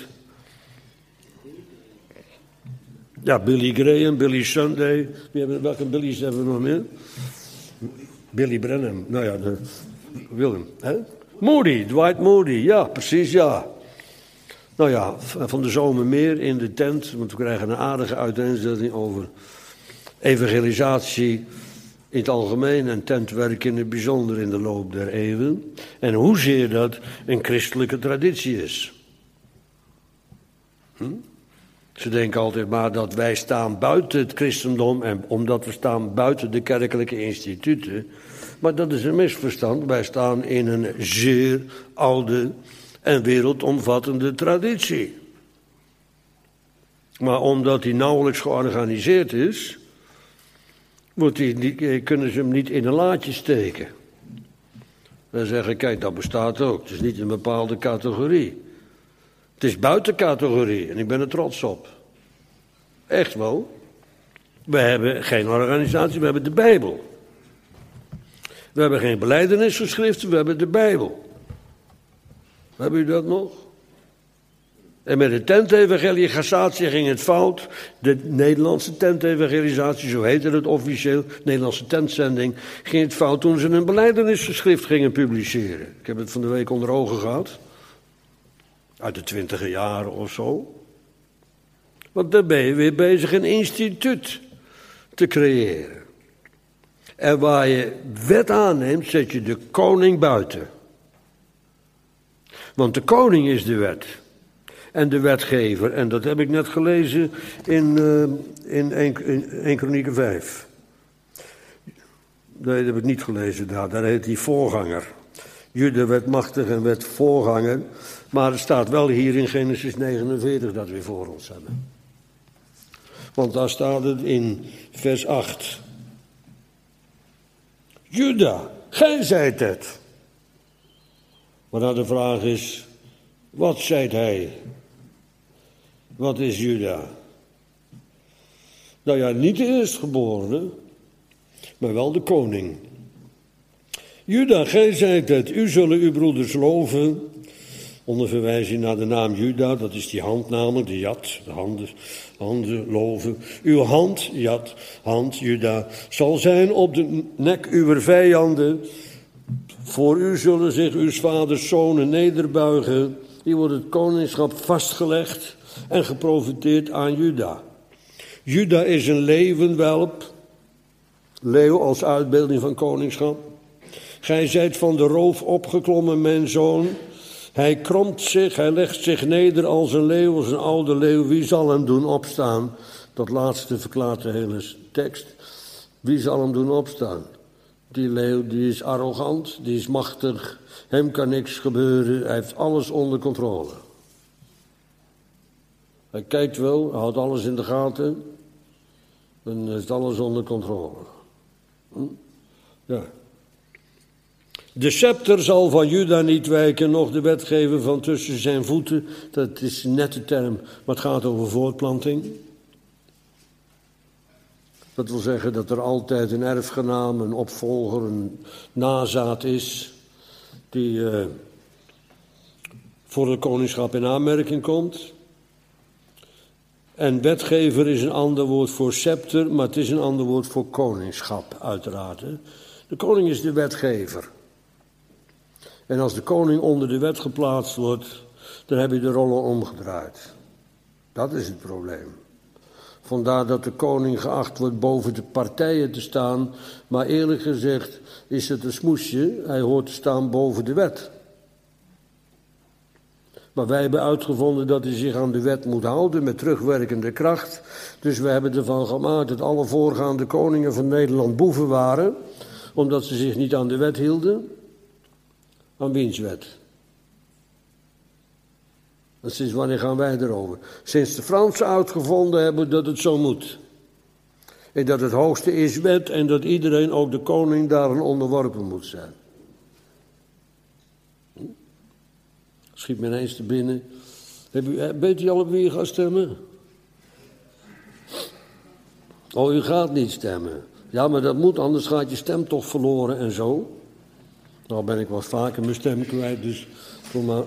S1: Ja, Billy Graham, Billy Sunday. Wie hebben, welke Billy's hebben we nog meer? Billy Branham, nou ja, de, Willem. Hè? Moody, Dwight Moody, ja, precies, ja. Nou ja, van de zomer meer in de tent, want we krijgen een aardige uiteenzetting over evangelisatie in het algemeen en tentwerk in het bijzonder in de loop der eeuwen. En hoezeer dat een christelijke traditie is. Hm? Ze denken altijd maar dat wij staan buiten het christendom en omdat we staan buiten de kerkelijke instituten. Maar dat is een misverstand. Wij staan in een zeer oude en wereldomvattende traditie. Maar omdat die nauwelijks georganiseerd is, wordt die, kunnen ze hem niet in een laadje steken. Dan zeggen, kijk, dat bestaat ook. Het is niet een bepaalde categorie. Het is buiten categorie en ik ben er trots op. Echt wel. We hebben geen organisatie, we hebben de Bijbel. We hebben geen belijdenisgeschriften, we hebben de Bijbel. Hebben jullie dat nog? En met de tentevangelisatie ging het fout. De Nederlandse tentevangelisatie, zo heette het officieel, Nederlandse tentzending, ging het fout toen ze een belijdenisgeschrift gingen publiceren. Ik heb het van de week onder ogen gehad. Uit de twintiger jaren of zo. Want dan ben je weer bezig een instituut te creëren. En waar je wet aanneemt, zet je de koning buiten. Want de koning is de wet. En de wetgever. En dat heb ik net gelezen in, uh, in één Kronieken vijf. Nee, dat heb ik niet gelezen daar. Daar heet die voorganger. Juda werd machtig en werd voorganger. Maar het staat wel hier in Genesis negenenveertig dat we voor ons hebben. Want daar staat het in vers acht. Juda, gij zijt het. Maar dan de vraag is, wat zijt hij? Wat is Juda? Nou ja, niet de eerstgeborene, maar wel de koning. Juda, gij zijt het, u zullen uw broeders loven. Onder verwijzing naar de naam Juda, dat is die hand namelijk, de jad, de handen, handen loven. Uw hand, jad, hand, Juda, zal zijn op de nek uw vijanden. Voor u zullen zich uw vaders zonen nederbuigen. Hier wordt het koningschap vastgelegd en geprofiteerd aan Juda. Juda is een leeuwenwelp, leeuw als uitbeelding van koningschap. Gij zijt van de roof opgeklommen, mijn zoon. Hij kromt zich, hij legt zich neder als een leeuw, als een oude leeuw. Wie zal hem doen opstaan? Dat laatste verklaart de hele tekst. Wie zal hem doen opstaan? Die leeuw, die is arrogant, die is machtig. Hem kan niks gebeuren, hij heeft alles onder controle. Hij kijkt wel, hij houdt alles in de gaten. En heeft alles onder controle. Hm? Ja. De scepter zal van Juda niet wijken, nog de wetgever van tussen zijn voeten. Dat is een nette term, maar het gaat over voortplanting. Dat wil zeggen dat er altijd een erfgenaam, een opvolger, een nazaat is die uh, voor het koningschap in aanmerking komt. En wetgever is een ander woord voor scepter, maar het is een ander woord voor koningschap, uiteraard. Hè. De koning is de wetgever. En als de koning onder de wet geplaatst wordt, dan heb je de rollen omgedraaid. Dat is het probleem. Vandaar dat de koning geacht wordt boven de partijen te staan, maar eerlijk gezegd is het een smoesje, hij hoort te staan boven de wet. Maar wij hebben uitgevonden dat hij zich aan de wet moet houden met terugwerkende kracht. Dus we hebben ervan gemaakt dat alle voorgaande koningen van Nederland boeven waren, omdat ze zich niet aan de wet hielden. Aan wiens wet? En sinds wanneer gaan wij erover? Sinds de Fransen uitgevonden hebben dat het zo moet. En dat het hoogste is wet en dat iedereen, ook de koning, daaraan onderworpen moet zijn. Hm? Schiet me ineens te binnen. Weet u al op wie je gaat stemmen? Oh, u gaat niet stemmen. Ja, maar dat moet, anders gaat je stem toch verloren en zo. Nou ben ik wel vaker mijn stem kwijt, dus kom maar.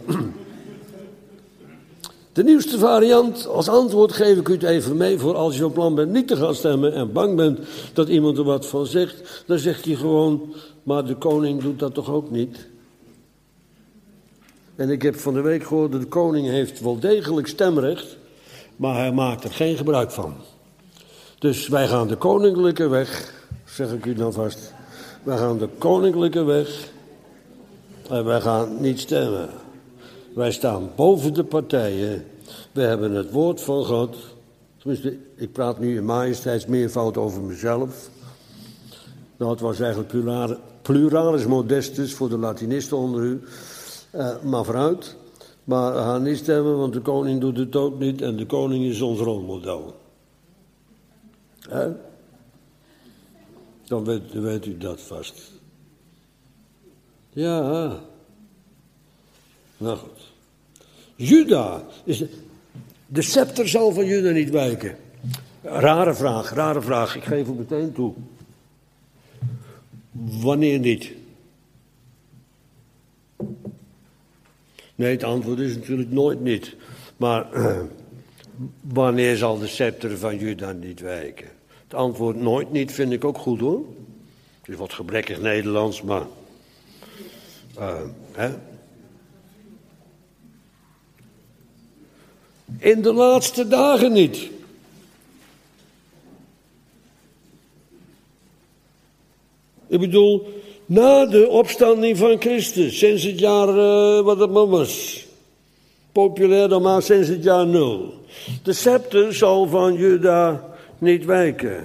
S1: De nieuwste variant, als antwoord geef ik u het even mee voor als je op plan bent niet te gaan stemmen en bang bent dat iemand er wat van zegt. Dan zegt hij gewoon, maar de koning doet dat toch ook niet? En ik heb van de week gehoord dat de koning heeft wel degelijk stemrecht, maar hij maakt er geen gebruik van. Dus wij gaan de koninklijke weg, zeg ik u dan vast. Wij gaan de koninklijke weg en wij gaan niet stemmen. Wij staan boven de partijen. We hebben het woord van God. Tenminste, ik praat nu in majesteitsmeervoud over mezelf. Nou, het was eigenlijk pluralis, pluralis modestus voor de Latinisten onder u. Uh, maar vooruit. Maar we gaan niet stemmen, want de koning doet het ook niet. En de koning is ons rolmodel. Hè? Dan weet, dan weet u dat vast. Ja. Nou goed. Juda. Is de, de scepter zal van Juda niet wijken. Rare vraag, rare vraag. Ik geef het meteen toe. Wanneer niet? Nee, het antwoord is natuurlijk nooit niet. Maar uh, wanneer zal de scepter van Juda niet wijken? Het antwoord nooit niet vind ik ook goed hoor. Het is wat gebrekkig Nederlands, maar... Uh, hè? In de laatste dagen niet. Ik bedoel, na de opstanding van Christus, sinds het jaar, uh, wat het maar was. Populair dan maar sinds het jaar nul. De scepter zal van Juda niet wijken.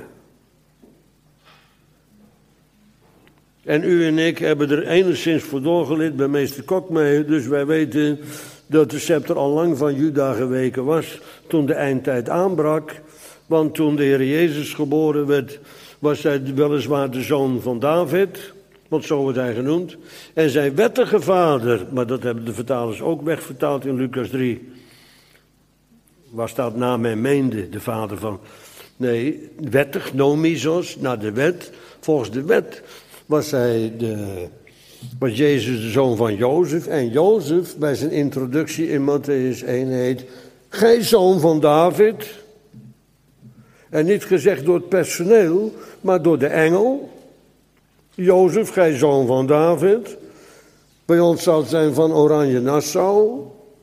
S1: En u en ik hebben er enigszins voor doorgeleerd bij meester Kok mee, dus wij weten dat de scepter al lang van Juda geweken was toen de eindtijd aanbrak. Want toen de Heer Jezus geboren werd, was hij weliswaar de zoon van David, want zo wordt hij genoemd. En zijn wettige vader, maar dat hebben de vertalers ook wegvertaald in Lucas drie, waar staat na men meende, de vader van Nee, wettig, nomisos, naar de wet. Volgens de wet was hij de, was Jezus de zoon van Jozef. En Jozef bij zijn introductie in Mattheüs één heet, gij zoon van David. En niet gezegd door het personeel, maar door de engel. Jozef, gij zoon van David. Bij ons zou het zijn van Oranje Nassau.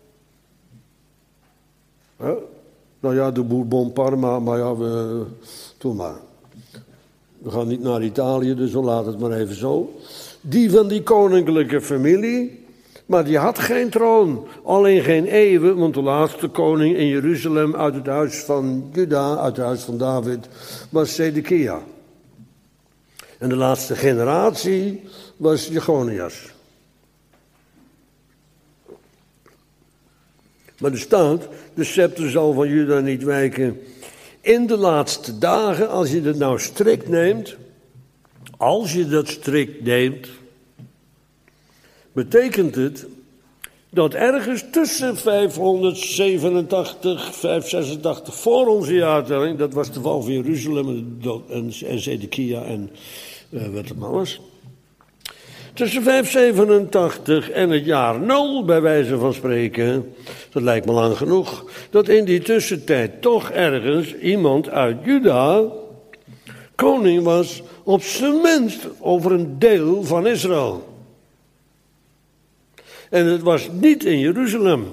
S1: Huh? Nou ja, de Bourbon Parma, maar ja, we, doe maar. We gaan niet naar Italië, dus we laten het maar even zo. Die van die koninklijke familie, maar die had geen troon. Alleen geen eeuwen, want de laatste koning in Jeruzalem uit het huis van Juda, uit het huis van David, was Zedekia. En de laatste generatie was Jechonias. Maar er staat, de scepter zal van Juda niet wijken. In de laatste dagen, als je dat nou strikt neemt, als je dat strikt neemt, betekent het dat ergens tussen vijfhonderdzevenentachtig, vijfhonderdzesentachtig voor onze jaartelling, dat was de val van Jeruzalem en, en Zedekia en uh, wat het maar was. Tussen vijfhonderdzevenentachtig en het jaar nul, bij wijze van spreken, dat lijkt me lang genoeg, dat in die tussentijd toch ergens iemand uit Juda koning was, op zijn minst over een deel van Israël. En het was niet in Jeruzalem.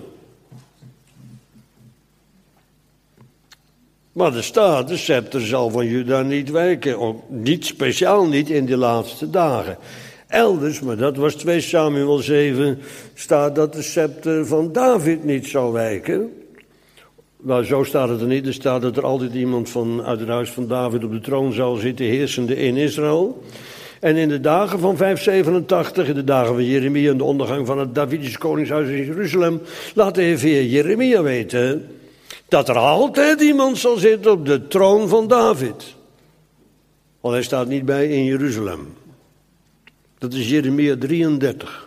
S1: Maar er staat, de scepter zal van Juda niet wijken, ook niet speciaal niet in de laatste dagen. Elders, maar dat was twee Samuel zeven, staat dat de scepter van David niet zou wijken. Nou, zo staat het er niet. Er staat dat er altijd iemand van, uit het huis van David op de troon zal zitten, heersende in Israël. En in de dagen van vijfhonderdzevenentachtig, in de dagen van Jeremia en de ondergang van het Davidische koningshuis in Jeruzalem, laat de heer Jeremia weten dat er altijd iemand zal zitten op de troon van David. Want hij staat niet bij in Jeruzalem. Dat is Jeremia drieëndertig.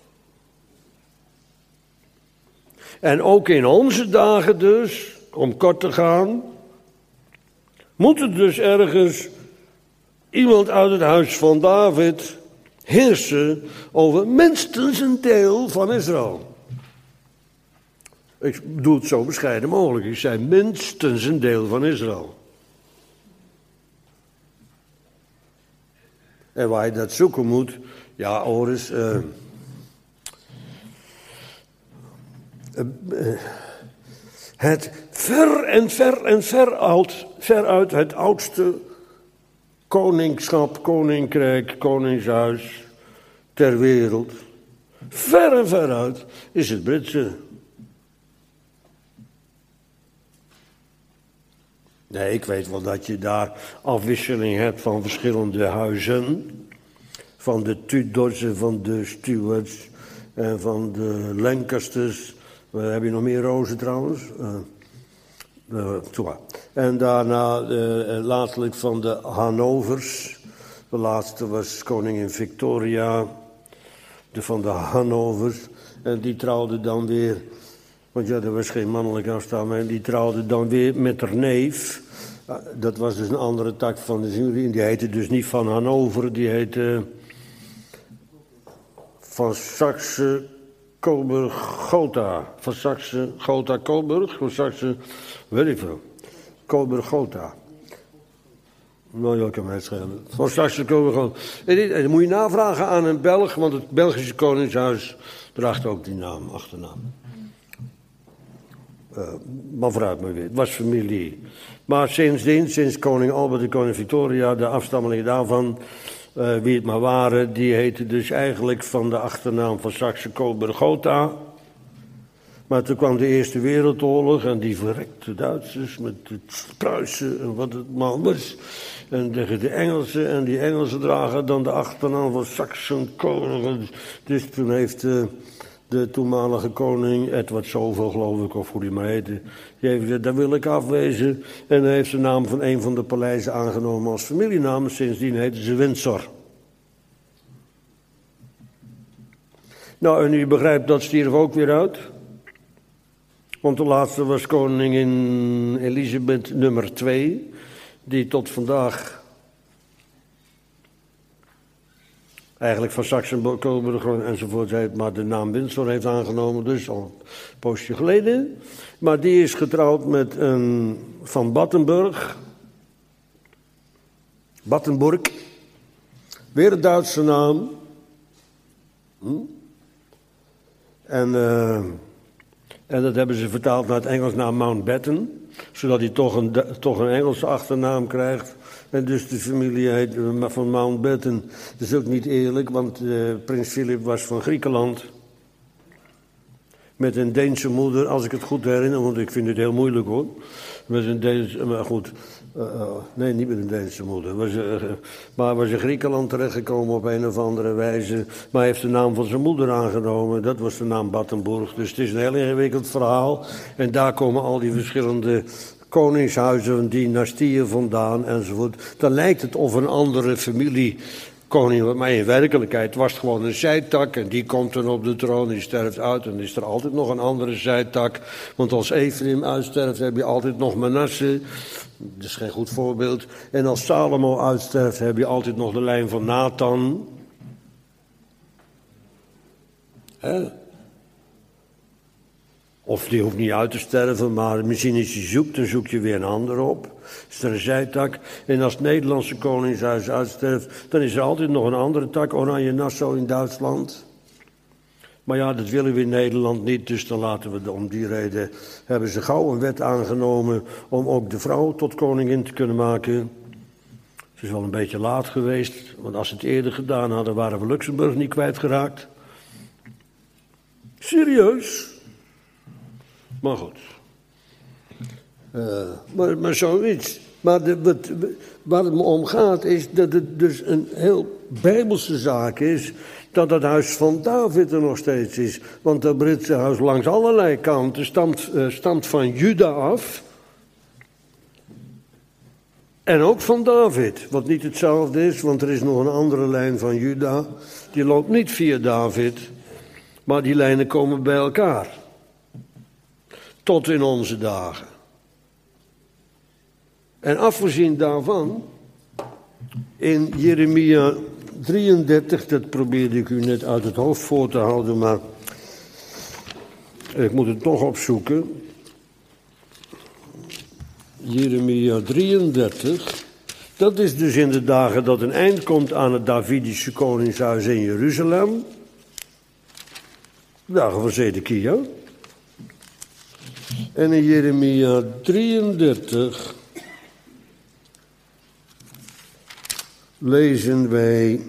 S1: En ook in onze dagen dus, om kort te gaan, moet er dus ergens iemand uit het huis van David heersen over minstens een deel van Israël. Ik doe het zo bescheiden mogelijk. Ik zei minstens een deel van Israël. En waar je dat zoeken moet, ja, Oris, uh, uh, uh, het ver en ver en ver uit, ver uit het oudste koningschap, koninkrijk, koningshuis ter wereld, ver en ver uit, is het Britse. Nee, ik weet wel dat je daar afwisseling hebt van verschillende huizen. Van de Tudors en van de Stuarts en van de Lancasters. Wat heb je nog meer rozen trouwens? Uh, uh, en daarna uh, laatelijk van de Hanovers. De laatste was koningin Victoria. De van de Hanovers. En die trouwde dan weer... Want ja, er was geen mannelijke afstamming. Die trouwde dan weer met haar neef. Dat was dus een andere tak van de jury. Die heette dus niet van Hannover. Die heette van Saxe Coburg Gotha. Van Saxe Gotha Coburg. Van Saxe, weet ik veel. Coburg Gotha. Nou ja, kan mij het schelen. Van Saxe Coburg Gotha. En dan moet je navragen aan een Belg. Want het Belgische Koningshuis draagt ook die naam, achternaam. Uh, maar vooruit maar weer, het was familie. Maar sindsdien, sinds koning Albert en koningin Victoria, de afstammelingen daarvan, uh, wie het maar waren, die heten dus eigenlijk van de achternaam van Saxe-Coburg-Gotha. Maar toen kwam de Eerste Wereldoorlog en die verrekte Duitsers met het Pruisen en wat het maar was. En tegen de Engelsen, en die Engelsen dragen dan de achternaam van Saxen-Coburg. Dus toen heeft... Uh, De toenmalige koning, Edward zoveel geloof ik, of hoe die maar heette, die heeft gezegd, daar wil ik afwezen. En hij heeft de naam van een van de paleizen aangenomen als familienaam. Sindsdien heette ze Windsor. Nou, en u begrijpt, dat stierf ook weer uit. Want de laatste was koningin Elisabeth nummer twee. die tot vandaag eigenlijk van Saxe-Coburg enzovoort heeft, maar de naam Windsor heeft aangenomen, dus al een poosje geleden. Maar die is getrouwd met een van Battenburg. Battenburg. Weer een Duitse naam. Hm? En, uh, en dat hebben ze vertaald naar het Engels naar Mountbatten, zodat hij toch een, toch een Engelse achternaam krijgt. En dus de familie heet van Mountbatten. Dat is ook niet eerlijk, want uh, prins Philip was van Griekenland. Met een Deense moeder, als ik het goed herinner, want ik vind het heel moeilijk hoor. Met een Deense, maar goed, uh, uh, nee, niet met een Deense moeder. Was, uh, maar was in Griekenland terechtgekomen op een of andere wijze. Maar hij heeft de naam van zijn moeder aangenomen, dat was de naam Battenburg. Dus het is een heel ingewikkeld verhaal. En daar komen al die verschillende koningshuizen, dynastieën vandaan enzovoort. Dan lijkt het of een andere familie koning, maar in werkelijkheid was het gewoon een zijtak en die komt dan op de troon, die sterft uit en is er altijd nog een andere zijtak. Want als Ephraim uitsterft heb je altijd nog Manasse, dat is geen goed voorbeeld. En als Salomo uitsterft heb je altijd nog de lijn van Nathan. Hè? Of die hoeft niet uit te sterven, maar misschien als je zoekt, dan zoek je weer een ander op. Is er een zijtak. En als het Nederlandse koningshuis uitsterft, dan is er altijd nog een andere tak, Oranje Nassau in Duitsland. Maar ja, dat willen we in Nederland niet, dus dan laten we, om die reden, hebben ze gauw een wet aangenomen om ook de vrouw tot koningin te kunnen maken. Het is wel een beetje laat geweest, want als ze het eerder gedaan hadden, waren we Luxemburg niet kwijtgeraakt. Serieus? Maar goed. Uh, maar, maar zoiets. Maar de, wat, waar het me om gaat is dat het dus een heel bijbelse zaak is dat het huis van David er nog steeds is. Want dat Britse huis langs allerlei kanten stamt, uh, stamt van Juda af. En ook van David, wat niet hetzelfde is, want er is nog een andere lijn van Juda. Die loopt niet via David, maar die lijnen komen bij elkaar. Tot in onze dagen. En afgezien daarvan, in Jeremia drieëndertig, dat probeerde ik u net uit het hoofd voor te houden, maar ik moet het toch opzoeken. Jeremia drieëndertig, dat is dus in de dagen dat een eind komt aan het Davidische koningshuis in Jeruzalem. De dagen van Zedekia. En in Jeremia drieëndertig lezen wij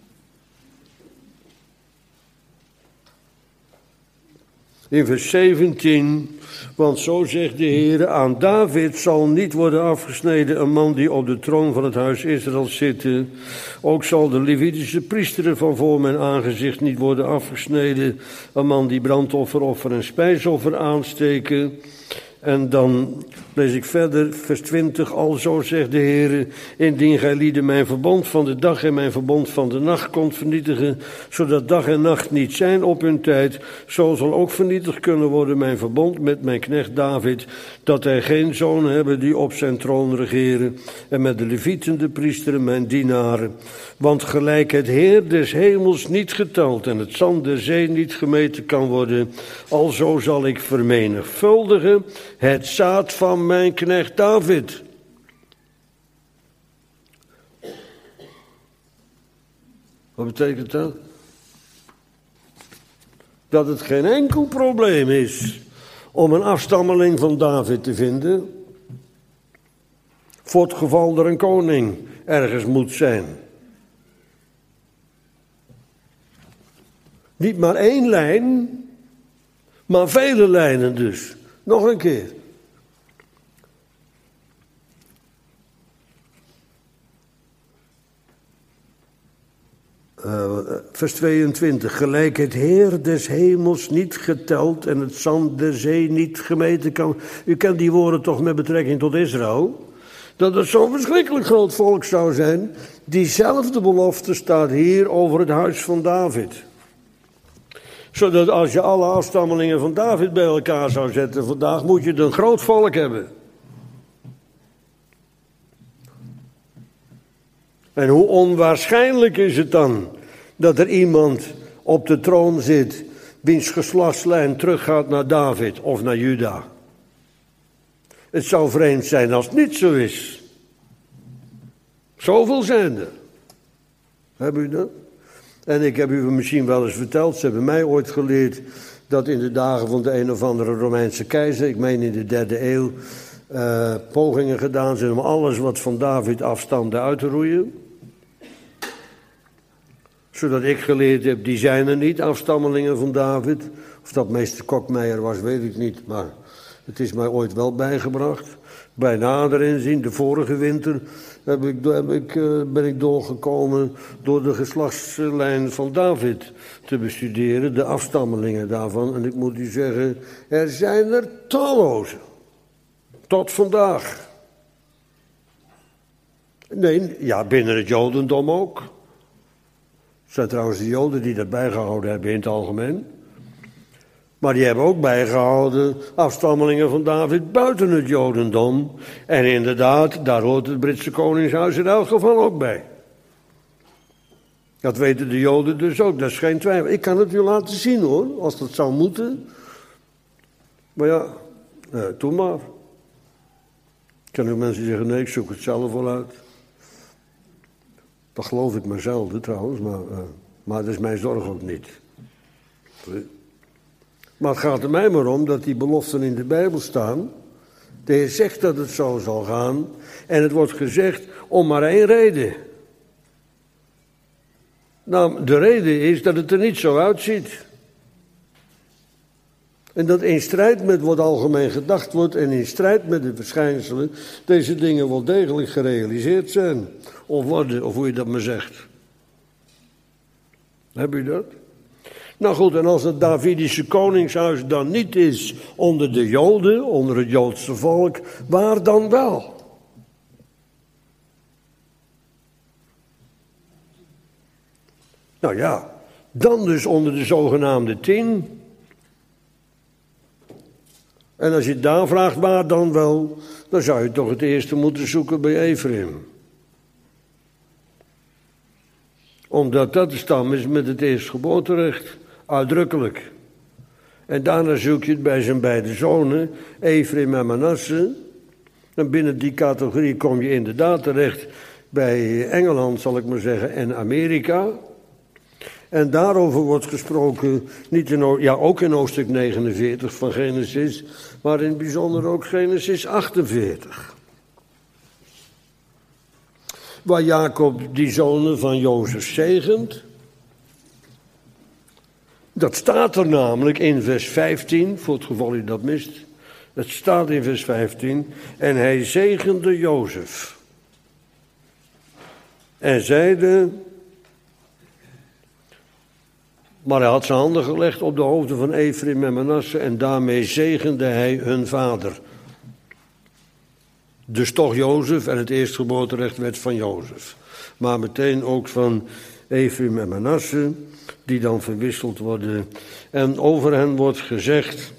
S1: in vers zeventien, want zo zegt de Heer, aan David zal niet worden afgesneden een man die op de troon van het huis Israël zitten. Ook zal de Levitische priesteren van voor mijn aangezicht niet worden afgesneden, een man die brandoffer, offer en spijsoffer aansteken. En dan lees ik verder, vers twintig, alzo zegt de Heer, indien gij lieden mijn verbond van de dag en mijn verbond van de nacht komt vernietigen, zodat dag en nacht niet zijn op hun tijd, zo zal ook vernietigd kunnen worden mijn verbond met mijn knecht David, dat hij geen zonen hebben die op zijn troon regeren, en met de levieten, de priesteren, mijn dienaren. Want gelijk het Heer des hemels niet geteld en het zand der zee niet gemeten kan worden, alzo zal ik vermenigvuldigen het zaad van mijn knecht David. Wat betekent dat? Dat het geen enkel probleem is om een afstammeling van David te vinden, voor het geval er een koning ergens moet zijn. Niet maar één lijn, maar vele lijnen dus. Nog een keer. Uh, vers tweeëntwintig. Gelijk het Heer des hemels niet geteld en het zand der zee niet gemeten kan. U kent die woorden toch met betrekking tot Israël? Dat het zo'n verschrikkelijk groot volk zou zijn. Diezelfde belofte staat hier over het huis van David. Zodat als je alle afstammelingen van David bij elkaar zou zetten vandaag, moet je een groot volk hebben. En hoe onwaarschijnlijk is het dan dat er iemand op de troon zit wiens geslachtslijn teruggaat naar David of naar Juda. Het zou vreemd zijn als het niet zo is. Zoveel zijn er. Hebben u dat? En ik heb u misschien wel eens verteld, ze hebben mij ooit geleerd dat in de dagen van de een of andere Romeinse keizer, ik meen in de derde eeuw, uh, pogingen gedaan zijn om alles wat van David afstamde uit te roeien. Zodat ik geleerd heb, die zijn er niet, afstammelingen van David. Of dat meester Kokmeijer was, weet ik niet, maar het is mij ooit wel bijgebracht. Bij nader inzien, de vorige winter, heb ik, heb ik, uh, ben ik doorgekomen door de geslachtslijn van David te bestuderen, de afstammelingen daarvan. En ik moet u zeggen, er zijn er talloze. Tot vandaag. Nee, ja, binnen het Jodendom ook. Het zijn trouwens de Joden die dat bijgehouden hebben in het algemeen. Maar die hebben ook bijgehouden afstammelingen van David buiten het Jodendom. En inderdaad, daar hoort het Britse Koningshuis in elk geval ook bij. Dat weten de Joden dus ook, dat is geen twijfel. Ik kan het u laten zien hoor, als dat zou moeten. Maar ja, eh, doe maar. Kunnen mensen zeggen, nee, ik zoek het zelf wel uit. Dat geloof ik maar zelden trouwens, maar, uh, maar dat is mijn zorg ook niet. Maar het gaat er mij maar om dat die beloften in de Bijbel staan. De Heer zegt dat het zo zal gaan. En het wordt gezegd om maar één reden. Nou, de reden is dat het er niet zo uitziet. En dat in strijd met wat algemeen gedacht wordt en in strijd met de verschijnselen deze dingen wel degelijk gerealiseerd zijn. Of worden, of hoe je dat maar zegt. Heb u dat? Nou goed, en als het Davidische koningshuis dan niet is onder de Joden, onder het Joodse volk, waar dan wel? Nou ja, dan dus onder de zogenaamde tien. En als je daar vraagt waar dan wel, dan zou je toch het eerste moeten zoeken bij Ephraim. Omdat dat de stam is met het eerstgeboorterecht, uitdrukkelijk. En daarna zoek je het bij zijn beide zonen, Ephraim en Manasse. En binnen die categorie kom je inderdaad terecht bij Engeland, zal ik maar zeggen, en Amerika. En daarover wordt gesproken, niet in, ja, ook in hoofdstuk negenenveertig van Genesis, maar in het bijzonder ook Genesis achtenveertig. Waar Jacob die zonen van Jozef zegent. Dat staat er namelijk in vers vijftien, voor het geval u dat mist. Het staat in vers vijftien. En hij zegende Jozef. En zeide... Maar hij had zijn handen gelegd op de hoofden van Ephraim en Manasse en daarmee zegende hij hun vader. Dus toch Jozef en het eerstgeboorterecht werd van Jozef. Maar meteen ook van Ephraim en Manasse, die dan verwisseld worden. En over hen wordt gezegd...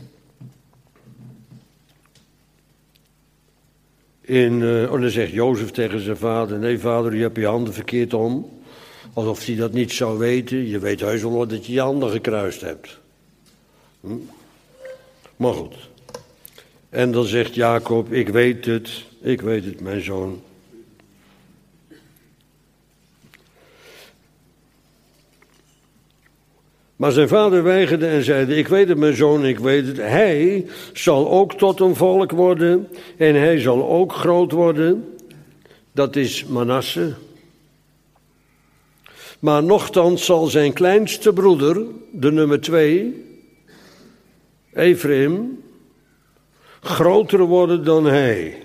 S1: In, uh, oh, dan zegt Jozef tegen zijn vader, nee vader, je hebt je handen verkeerd om. Alsof hij dat niet zou weten. Je weet heus wel dat je je handen gekruist hebt. Hm? Maar goed. En dan zegt Jacob, ik weet het, ik weet het, mijn zoon. Maar zijn vader weigerde en zeide, ik weet het, mijn zoon, ik weet het. Hij zal ook tot een volk worden en hij zal ook groot worden. Dat is Manasse. Maar nochtans zal zijn kleinste broeder, de nummer twee, Ephraim, groter worden dan hij.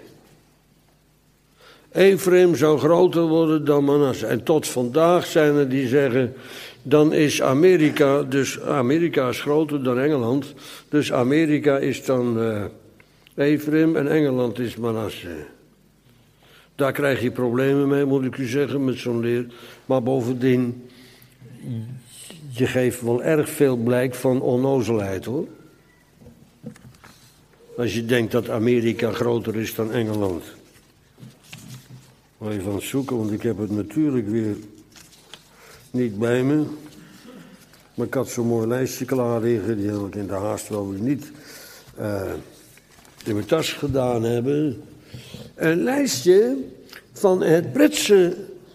S1: Ephraim zou groter worden dan Manasse. En tot vandaag zijn er die zeggen, dan is Amerika, dus Amerika is groter dan Engeland. Dus Amerika is dan uh, Ephraim en Engeland is Manasse. Daar krijg je problemen mee, moet ik u zeggen, met zo'n leer. Maar bovendien, je geeft wel erg veel blijk van onnozelheid, hoor. Als je denkt dat Amerika groter is dan Engeland. Even aan het zoeken, want ik heb het natuurlijk weer niet bij me. Maar ik had zo'n mooi lijstje klaar liggen, die heb ik in de haast wel weer niet uh, in mijn tas gedaan hebben. Een lijstje van het Britse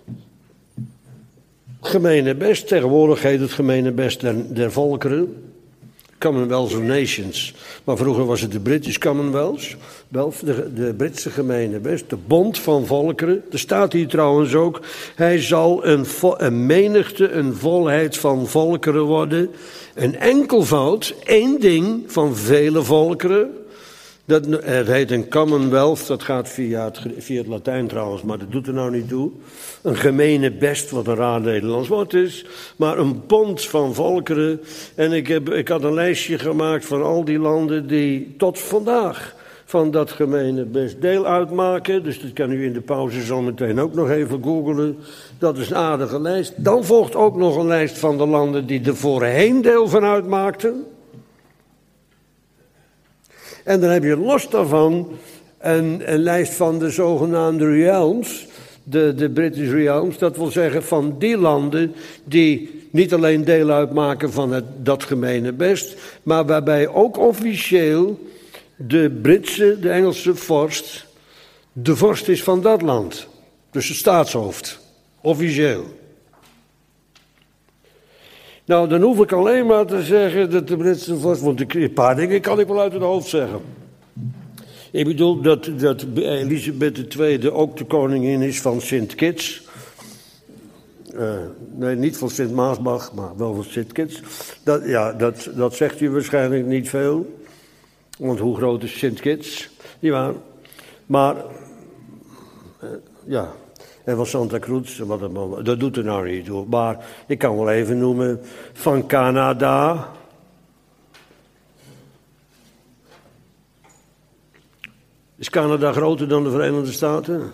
S1: gemeenebest, tegenwoordig heet het gemeenebest der, der volkeren, Commonwealth of Nations. Maar vroeger was het de British Commonwealth, wel de, de Britse gemeenebest, de bond van volkeren. Er staat hier trouwens ook, hij zal een, vo, een menigte, een volheid van volkeren worden. Een enkelvoud, één ding van vele volkeren. Dat, het heet een Commonwealth, dat gaat via het, via het Latijn trouwens, maar dat doet er nou niet toe. Een gemeenebest, wat een raar Nederlands woord is, maar een bond van volkeren. En ik, heb, ik had een lijstje gemaakt van al die landen die tot vandaag van dat gemeenebest deel uitmaken. Dus dat kan u in de pauze zo meteen ook nog even googlen. Dat is een aardige lijst. Dan volgt ook nog een lijst van de landen die er voorheen deel van uitmaakten. En dan heb je los daarvan een, een lijst van de zogenaamde realms, de, de British realms. Dat wil zeggen van die landen die niet alleen deel uitmaken van het, dat gemeenebest, maar waarbij ook officieel de Britse, de Engelse vorst, de vorst is van dat land. Dus het staatshoofd, officieel. Nou, dan hoef ik alleen maar te zeggen dat de Britse vorst, want een paar dingen kan ik wel uit het hoofd zeggen. Ik bedoel dat, dat Elisabeth de Tweede ook de koningin is van Sint Kitts. Uh, nee, niet van Sint Maasbach, maar wel van Sint Kitts. Dat, ja, dat, dat zegt u waarschijnlijk niet veel. Want hoe groot is Sint Kitts? Ja, maar, uh, ja... En van Santa Cruz, wat het, dat doet er nou niet toe. Maar ik kan wel even noemen van Canada. Is Canada groter dan de Verenigde Staten?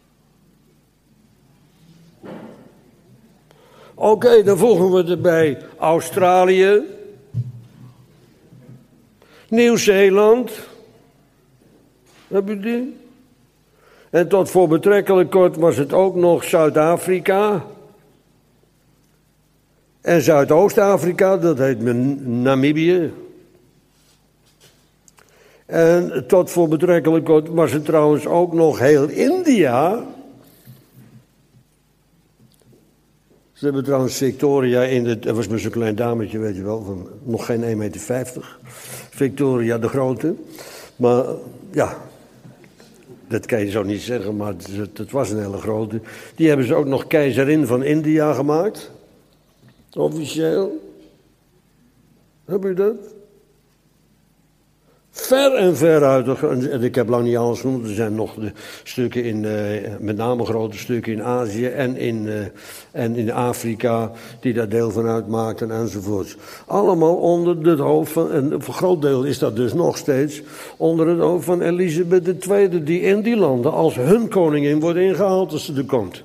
S1: Oké, okay, dan voegen we erbij Australië. Nieuw-Zeeland. Heb je die? En tot voor betrekkelijk kort was het ook nog Zuid-Afrika. En Zuidoost-Afrika, dat heet Namibië. En tot voor betrekkelijk kort was het trouwens ook nog heel India. Ze hebben trouwens Victoria in het... Dat was maar zo'n klein dametje, weet je wel, van nog geen één meter vijftig. Victoria de Grote. Maar ja... Dat kan je zo niet zeggen, maar het, het was een hele grote. Die hebben ze ook nog keizerin van India gemaakt. Officieel. Heb je dat? Ver en ver uit. En ik heb lang niet alles genoemd. Er zijn nog de stukken in, uh, met name grote stukken in Azië en in, uh, en in Afrika, die daar deel van uitmaakten enzovoort. Allemaal onder het hoofd van, en voor een groot deel is dat dus nog steeds, onder het hoofd van Elisabeth de Tweede, die in die landen als hun koningin wordt ingehaald als ze er komt.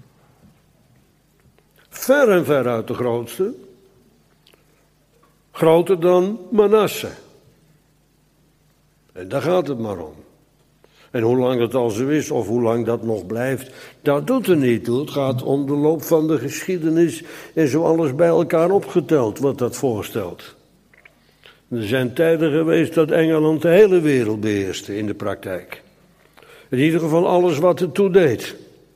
S1: Ver en ver uit de grootste. Groter dan Manasse. En daar gaat het maar om. En hoe lang dat al zo is, of hoe lang dat nog blijft, dat doet er niet toe. Het gaat om de loop van de geschiedenis en zo alles bij elkaar opgeteld, wat dat voorstelt. Er zijn tijden geweest dat Engeland de hele wereld beheerste in de praktijk. In ieder geval alles wat het toe deed.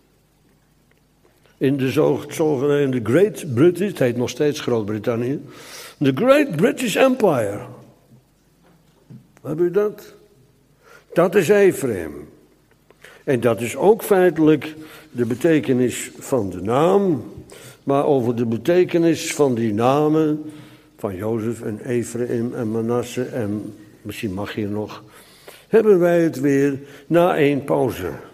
S1: In de zogenaamde Great British, het heet nog steeds Groot-Brittannië, de Great British Empire. Heb u dat? Dat is Ephraim. En dat is ook feitelijk de betekenis van de naam. Maar over de betekenis van die namen, van Jozef en Ephraim en Manasse en misschien mag hier nog, hebben wij het weer na één pauze.